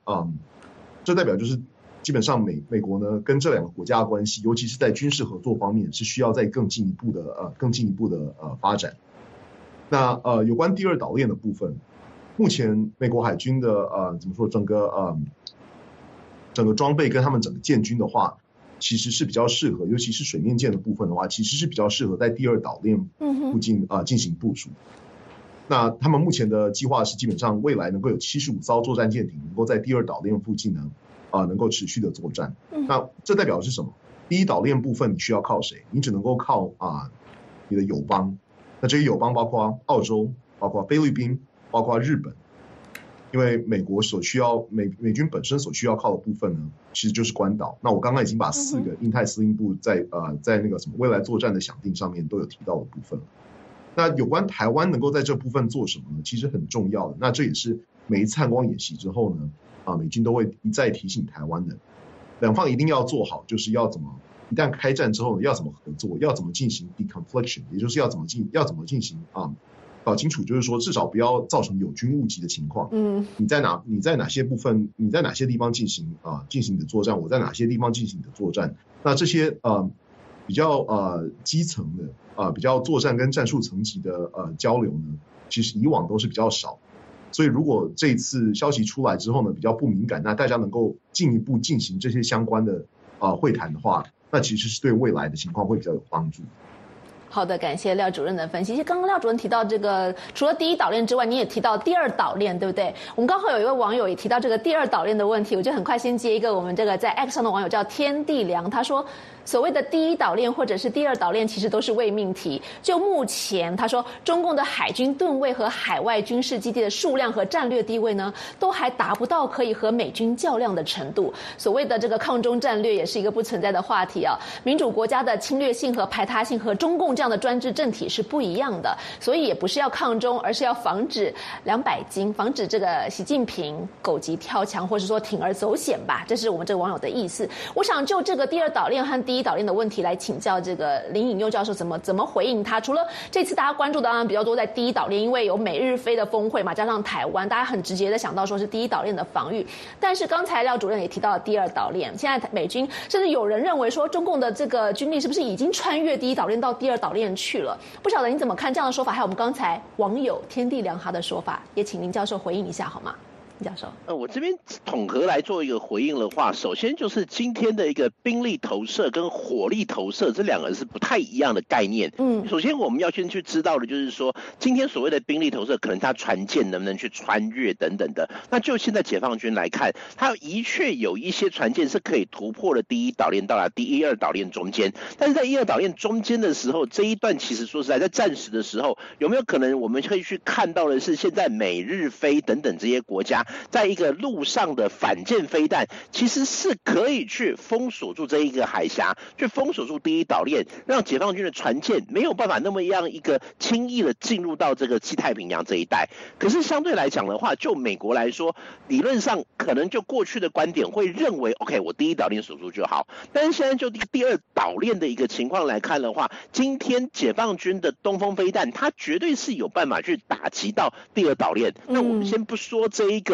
基本上美国呢跟这2个国家的关系，尤其是在军事合作方面是需要再更进一步的发展。那有关第2岛链的部分，目前美国海军的怎么说整个装备跟他们整个建军的话，其实是比较适合，尤其是水面舰的部分的话，其实是比较适合在第2岛链附近进行部署。那他们目前的计划是基本上未来能够有75艘作战舰艇能够在第2岛链附近呢能够持续的作战。那这代表的是什么？第1岛链部分你需要靠谁？你只能够靠你的友邦。那这些友邦包括澳洲，包括菲律宾，包括日本。因为美国所需要美军本身所需要靠的部分呢，其实就是关岛。那我刚刚已经把4个印太司令部在那个什么未来作战的想定上面都有提到的部分。那有关台湾能够在这部分做什么呢？其实很重要的。那这也是每一次汉光演习之后呢，美军都会一再提醒台湾的，两方一定要做好，就是要怎么一旦开战之后呢，要怎么合作，要怎么进行 deconfliction， 也就是要怎么进行搞清楚，就是说至少不要造成有军误击的情况。你在哪些部分，你在哪些地方进行你的作战，我在哪些地方进行你的作战。那这些比较基层的比较作战跟战术层级的交流呢，其实以往都是比较少。所以如果这一次消息出来之后呢，比较不敏感，那大家能够进一步进行这些相关的会谈的话，那其实是对未来的情况会比较有帮助。 好的，感谢廖主任的分析。其实刚刚廖主任提到这个，除了第1岛链之外，你也提到第2岛链，对不对？我们刚好有一位网友也提到这个第2岛链的问题，我就很快先接一个我们这个在 X 上的网友叫天地良，他说所谓的第1岛链或者是第2岛链其实都是伪命题。就目前他说中共的海军吨位和海外军事基地的数量和战略地位呢，都还达不到可以和美军较量的程度。所谓的这个抗中战略也是一个不存在的话题啊。民主国家的侵略性和排他性和中共这样的专制政体是不一样的，所以也不是要抗中，而是要防止200斤，防止这个习近平狗急跳墙，或者说铤而走险吧，这是我们这个网友的意思。我想就这个第2岛链和第1岛链的问题来请教这个林颖佑教授怎么回应他。除了这次大家关注的当然比较多在第1岛链，因为有美日菲的峰会嘛，加上台湾，大家很直接的想到说是第1岛链的防御。但是刚才廖主任也提到了第2岛链，现在美军甚至有人认为说中共的这个军力是不是已经穿越第1岛链到第2岛链去了？不晓得你怎么看这样的说法？还有我们刚才网友天地良他的说法，也请林教授回应一下好吗？林教授， 我这边统合来做一个回应的话，首先就是今天的一个兵力投射跟火力投射这2个是不太一样的概念。首先我们要先去知道的就是说，今天所谓的兵力投射，可能它船舰能不能去穿越等等的。那就现在解放军来看，它的确有一些船舰是可以突破了第1岛链到达第2岛链中间，但是在1、2岛链中间的时候，这一段其实说实在，在战时的时候，有没有可能我们可以去看到的是，现在美日菲等等这些国家在一个陆上的反舰飞弹，其实是可以去封锁住这一个海峡，去封锁住第1岛链，让解放军的船舰没有办法那么样一个轻易的进入到这个西太平洋这一带。可是相对来讲的话，就美国来说，理论上可能就过去的观点会认为 OK 我第1岛链守住就好，但是现在就第2岛链的一个情况来看的话，今天解放军的东风飞弹它绝对是有办法去打击到第2岛链。那我们先不说这一个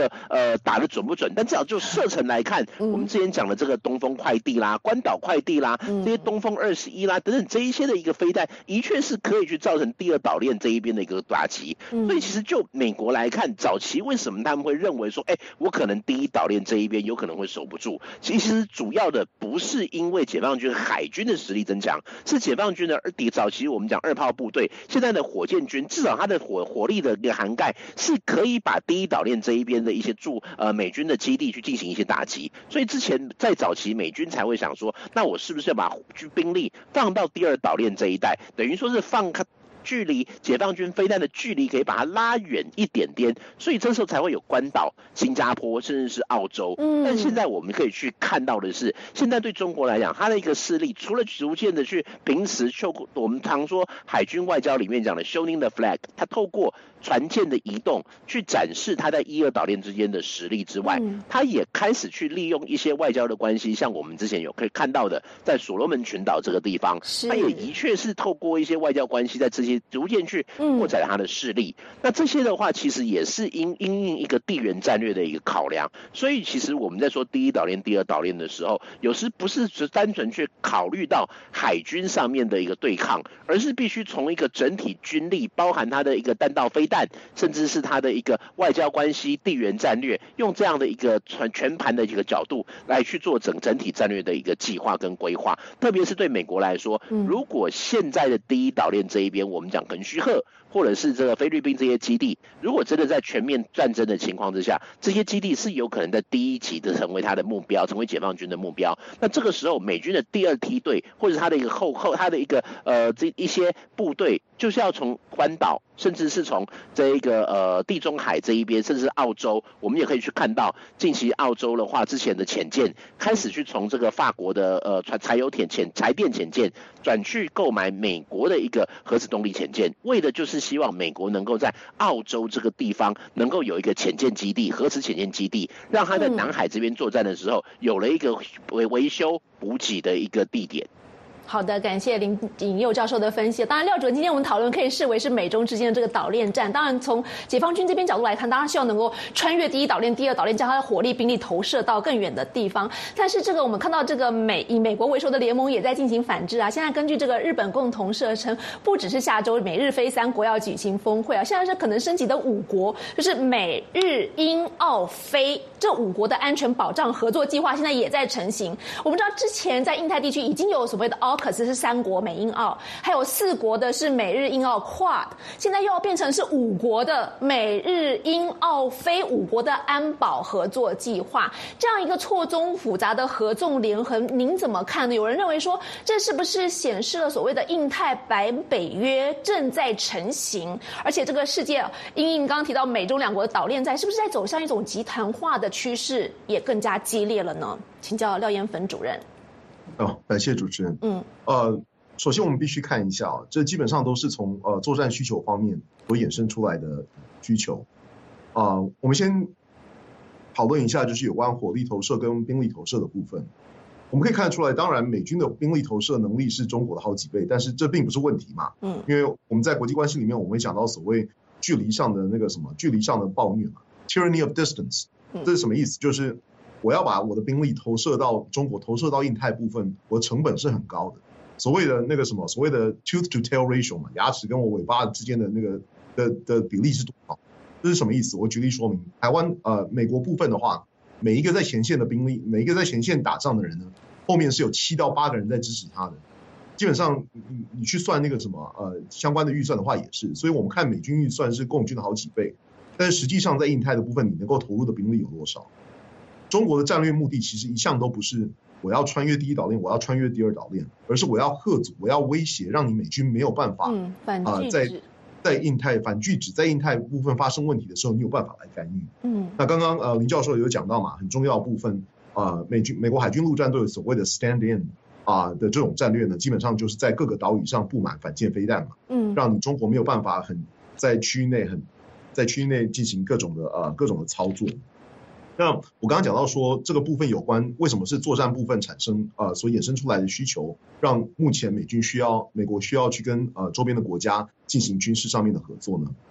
个打得准不准，但至少就射程来看，我们之前讲的这个东风快递啦、关岛快递啦、这些东风21啦等等这一些的一个飞弹，的确是可以去造成第二岛链这一边的一个打击。所以其实就美国来看，早期为什么他们会认为说，我可能第一岛链这一边有可能会守不住？其实主要的不是因为解放军海军的实力增强，是解放军的早期我们讲2炮部队，现在的火箭军至少它的火力的一个涵盖是可以把第一岛链这一边的一些美军的基地去进行一些打击。所以之前在早期美军才会想说，那我是不是要把兵力放到第二岛链这一带，等于说是放距离解放军飞弹的距离可以把它拉远一点点，所以这时候才会有关岛、新加坡甚至是澳洲。但现在我们可以去看到的是，现在对中国来讲，它的一个势力除了逐渐的去平时我们常说海军外交里面讲的 showing the flag， 它透过船舰的移动去展示它在1、2岛链之间的实力之外，它也开始去利用一些外交的关系，像我们之前有可以看到的，在所罗门群岛这个地方，它也的确是透过一些外交关系在这些逐渐去扩展它的势力。那这些的话，其实也是因应一个地缘战略的一个考量。所以其实我们在说第1岛链、第2岛链的时候，有时不是只单纯去考虑到海军上面的一个对抗，而是必须从一个整体军力，包含它的一个弹道飞弹，甚至是它的一个外交关系、地缘战略，用这样的一个全盘的一个角度来去做整体战略的一个计划跟规划。特别是对美国来说，如果现在的第1岛链这一边，我们讲肯须贺或者是这个菲律宾这些基地，如果真的在全面战争的情况之下，这些基地是有可能在第一级的成为他的目标，成为解放军的目标。那这个时候，美军的第2梯队或者他的一个他的一个这一些部队，就是要从关岛，甚至是从这一个地中海这一边，甚至是澳洲，我们也可以去看到，近期澳洲的话，之前的潜舰开始去从这个法国的柴电潜舰转去购买美国的一个核子动力潜舰，为的就是希望美国能够在澳洲这个地方能够有一个潜舰基地，核子潜舰基地，让他在南海这边作战的时候有了一个维修补给的一个地点。 好的，感谢林颖佑教授的分析。当然，廖主任，今天我们讨论可以视为是美中之间的这个岛链战。当然，从解放军这边角度来看，当然希望能够穿越第1岛链、第2岛链，将它的火力、兵力投射到更远的地方。但是，这个我们看到，这个以美国为首的联盟也在进行反制啊。现在根据这个日本共同社称，不只是下周美日菲3国要举行峰会啊，现在是可能升级的5国，就是美日英澳菲这5国的安全保障合作计划，现在也在成型。我们知道之前在印太地区已经有所谓的AUKUS是3国美英澳，还有4国的是美日英澳 QUAD， 现在又要变成是5国的美日英澳非5国的安保合作计划，这样一个错综复杂的合纵连横，您怎么看呢？有人认为说，这是不是显示了所谓的印太北约正在成型？而且这个世界因应刚刚提到美中2国的岛链战，是不是在走向一种集团化的趋势也更加激烈了呢？请教廖延芬主任。 感谢主持人。首先我们必须看一下这基本上都是从作战需求方面所衍生出来的需求。我们先讨论一下就是有关火力投射跟兵力投射的部分。我们可以看得出来，当然美军的兵力投射能力是中国的好几倍，但是这并不是问题嘛。因为我们在国际关系里面，我们会讲到所谓距离上的暴虐嘛 ，tyranny of distance。这是什么意思？就是我要把我的兵力投射到中国，投射到印太部分，我的成本是很高的。所谓的tooth to tail ratio 嘛，牙齿跟我尾巴之间的的比例是多少？这是什么意思？我举例说明。台湾美国部分的话，每一个在前线的兵力，每一个在前线打仗的人呢，后面是有7到8个人在支持他的。基本上你去算相关的预算的话也是，所以我们看美军预算是共军的好几倍，但是实际上在印太的部分，你能够投入的兵力有多少？中国的战略目的其实一向都不是我要穿越第1岛链，我要穿越第2岛链，而是我要嚇阻，我要威胁，让你美军没有办法在印太反拒止，在印太部分发生问题的时候，你有办法来干预。那刚刚林教授有讲到嘛，很重要的部分美国海军陆战队所谓的 stand in 的这种战略呢，基本上就是在各个岛屿上布满反舰飞弹嘛，让你中国没有办法在区域内进行各种的操作。那我刚刚讲到说，这个部分有关为什么是作战部分产生所衍生出来的需求，让目前美国需要去跟周边的国家进行军事上面的合作呢？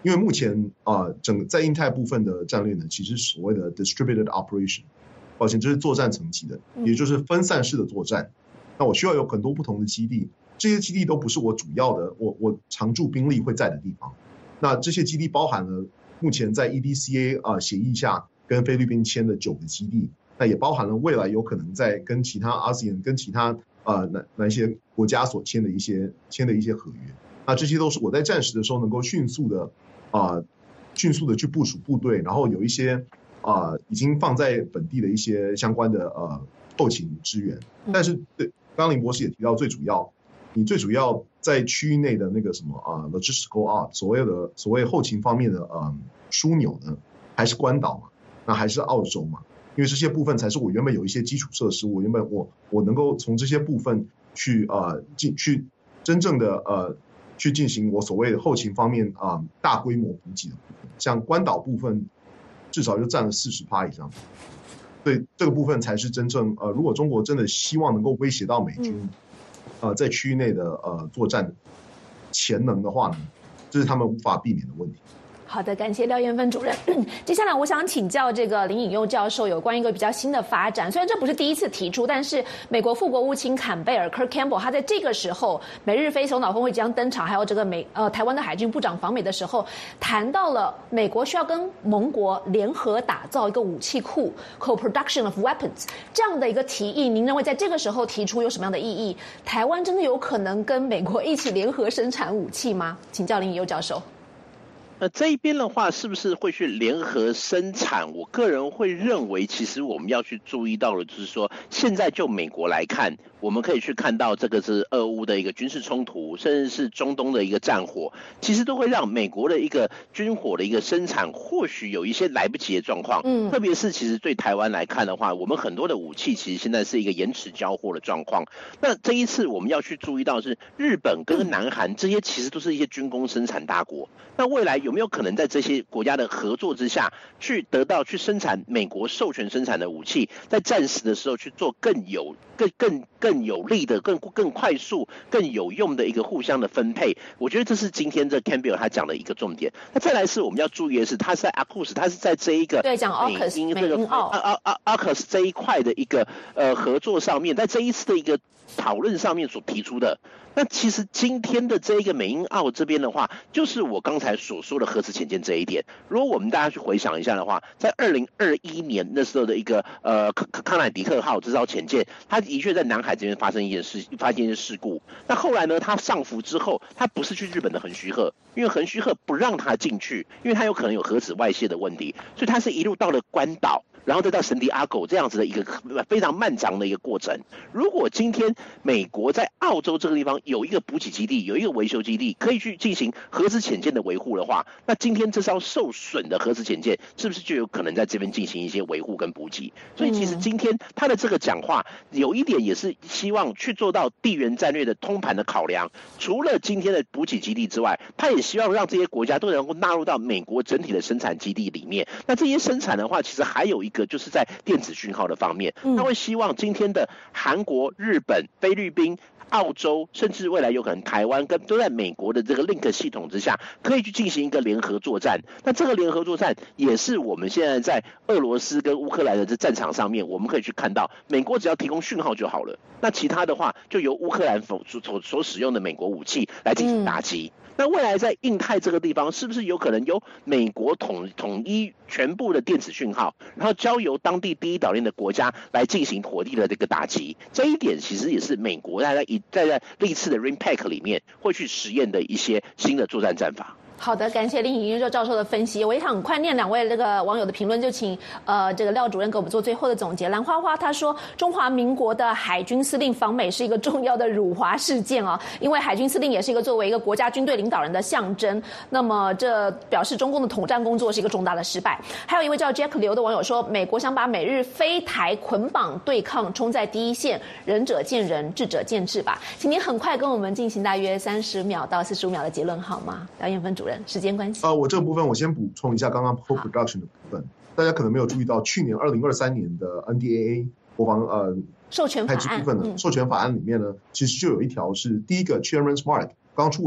因为目前整个在印太部分的战略呢，其实所谓的 distributed operation， 抱歉，这是作战层级的，也就是分散式的作战。那我需要有很多不同的基地，这些基地都不是我主要的，我常驻兵力会在的地方。那这些基地包含了目前在 EDCA 协议下跟菲律宾签的9个基地，那也包含了未来有可能在跟其他 ASEAN 跟其他哪些国家所签的一些合约。那这些都是我在战时的时候能够迅速的去部署部队，然后有一些已经放在本地的一些相关的后勤支援。但是对，刚刚林博士也提到，你最主要在区域内的那个什么logistical arm， 所谓后勤方面的枢纽呢，还是关岛嘛，那还是澳洲嘛，因为这些部分才是我原本有一些基础设施，我能够从这些部分去真正的去进行我所谓的后勤方面大规模补给的部分，像关岛部分至少就占了40%以上，所以这个部分才是真正如果中国真的希望能够威胁到美军在区域内的作战潜能的话呢，这是他们无法避免的问题。 好的，感谢廖燕芬主任。接下来我想请教这个林颖佑教授有关一个比较新的发展，虽然这不是第一次提出，但是美国副国务卿坎贝尔 Kurt Campbell 他在这个时候美日非首脑峰会即将登场，还有这个台湾的海军部长访美的时候，谈到了美国需要跟盟国联合打造一个武器库 co-production of weapons 这样的一个提议，您认为在这个时候提出有什么样的意义？台湾真的有可能跟美国一起联合生产武器吗？请教林颖佑教授。 这一边的话，是不是会去联合生产？我个人会认为，其实我们要去注意到的，就是说，现在就美国来看，我们可以去看到这个是俄乌的一个军事冲突，甚至是中东的一个战火，其实都会让美国的一个军火的一个生产，或许有一些来不及的状况。特别是其实对台湾来看的话，我们很多的武器其实现在是一个延迟交货的状况。那这一次我们要去注意到是日本跟南韩这些其实都是一些军工生产大国，那未来有没有可能在这些国家的合作之下，去生产美国授权生产的武器，在战时的时候去做更有利的、更快速、更有用的一个互相的分配？我觉得这是今天这 Campbell 他讲的一个重点。那再来是我们要注意的是，他是在 AUKUS， 他是在这一个对讲 AUKUS 美英澳 AUKUS 这一块的一个合作上面，在这一次的一个讨论上面所提出的。那其实今天的这一个美英澳这边的话，就是我刚才所说的核子潜舰这一点。如果我们大家去回想一下的话，在2021年那时候的一个康乃狄克号这艘潜舰，它的确在南海这边发生一件事故。那后来呢，它上浮之后，它不是去日本的横须贺，因为横须贺不让它进去，因为它有可能有核子外泄的问题，所以它是一路到了关岛。然后再到圣地亚哥这样子的一个非常漫长的一个过程。如果今天美国在澳洲这个地方有一个补给基地，有一个维修基地，可以去进行核子潜舰的维护的话，那今天这艘受损的核子潜舰是不是就有可能在这边进行一些维护跟补给？所以其实今天他的这个讲话有一点也是希望去做到地缘战略的通盘的考量。除了今天的补给基地之外，他也希望让这些国家都能够纳入到美国整体的生产基地里面。那这些生产的话，其实还有一个就是在电子讯号的方面，他会希望今天的韩国、日本、菲律宾、澳洲，甚至未来有可能台湾都在美国的这个 Link 系统之下，可以去进行一个联合作战。那这个联合作战也是我们现在在俄罗斯跟乌克兰的这战场上面，我们可以去看到，美国只要提供讯号就好了，那其他的话就由乌克兰所使用的美国武器来进行打击。那未来在印太这个地方，是不是有可能由美国统一全部的电子讯号，然后交由当地第一岛链的国家来进行火力的这个打击？这一点其实也是美国在历次的 RIMPAC 里面会去实验的一些新的作战战法。 好的，感谢林颖佑教授的分析。我也想很快念两位这个网友的评论，就请这个廖主任给我们做最后的总结。兰花花他说，中华民国的海军司令访美是一个重要的辱华事件哦，因为海军司令也是一个作为一个国家军队领导人的象征。那么这表示中共的统战工作是一个重大的失败。还有一位叫 Jack 刘的网友说，美国想把美日非台捆绑对抗冲在第一线，仁者见仁，智者见智吧。请您很快跟我们进行大约30秒到45秒的结论好吗？廖燕芬主任，时间关系。 我这个部分我先补充一下刚刚 co-production 的部分，大家可能没有注意到，去年2023年的 NDAA 国防授权法案部分的授权法案里面呢，其实就有一条是第一个 Chairman's Mark 刚出委员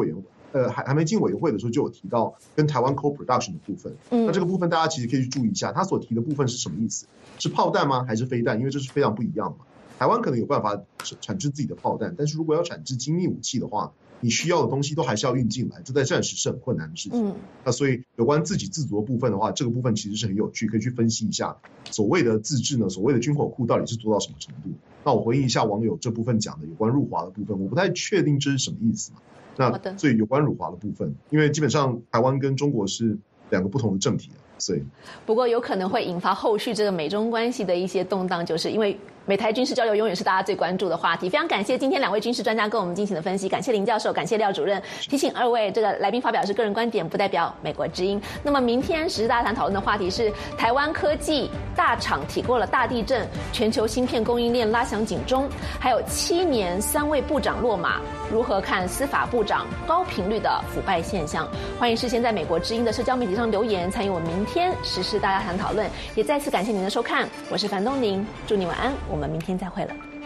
还没进委员会的时候就有提到跟台湾 co-production 的部分。那这个部分大家其实可以去注意一下，他所提的部分是什么意思？是炮弹吗？还是飞弹？因为这是非常不一样嘛。台湾可能有办法产制自己的炮弹，但是如果要产制精密武器的话，你需要的东西都还是要运进来，这在战时是很困难的事情。那所以有关自给自足的部分的话，这个部分其实是很有趣，可以去分析一下所谓的自制呢，所谓的军火库到底是做到什么程度。那我回应一下网友这部分讲的有关入华的部分，我不太确定这是什么意思嘛。那所以有关辱华的部分，因为基本上台湾跟中国是2个不同的政体，所以不过有可能会引发后续这个美中关系的一些动荡，就是因为美台军事交流永远是大家最关注的话题。非常感谢今天2位军事专家跟我们进行的分析，感谢林教授，感谢廖主任。提醒2位，这个来宾发表是个人观点，不代表美国之音。那么明天时事大谈讨论的话题是台湾科技大厂体过了大地震，全球芯片供应链拉响警钟，还有7年3位部长落马，如何看司法部长高频率的腐败现象？欢迎事先在美国之音的社交媒体上留言，参与我们明天时事大家谈讨论。也再次感谢您的收看，我是樊东宁，祝你晚安，我们明天再会了。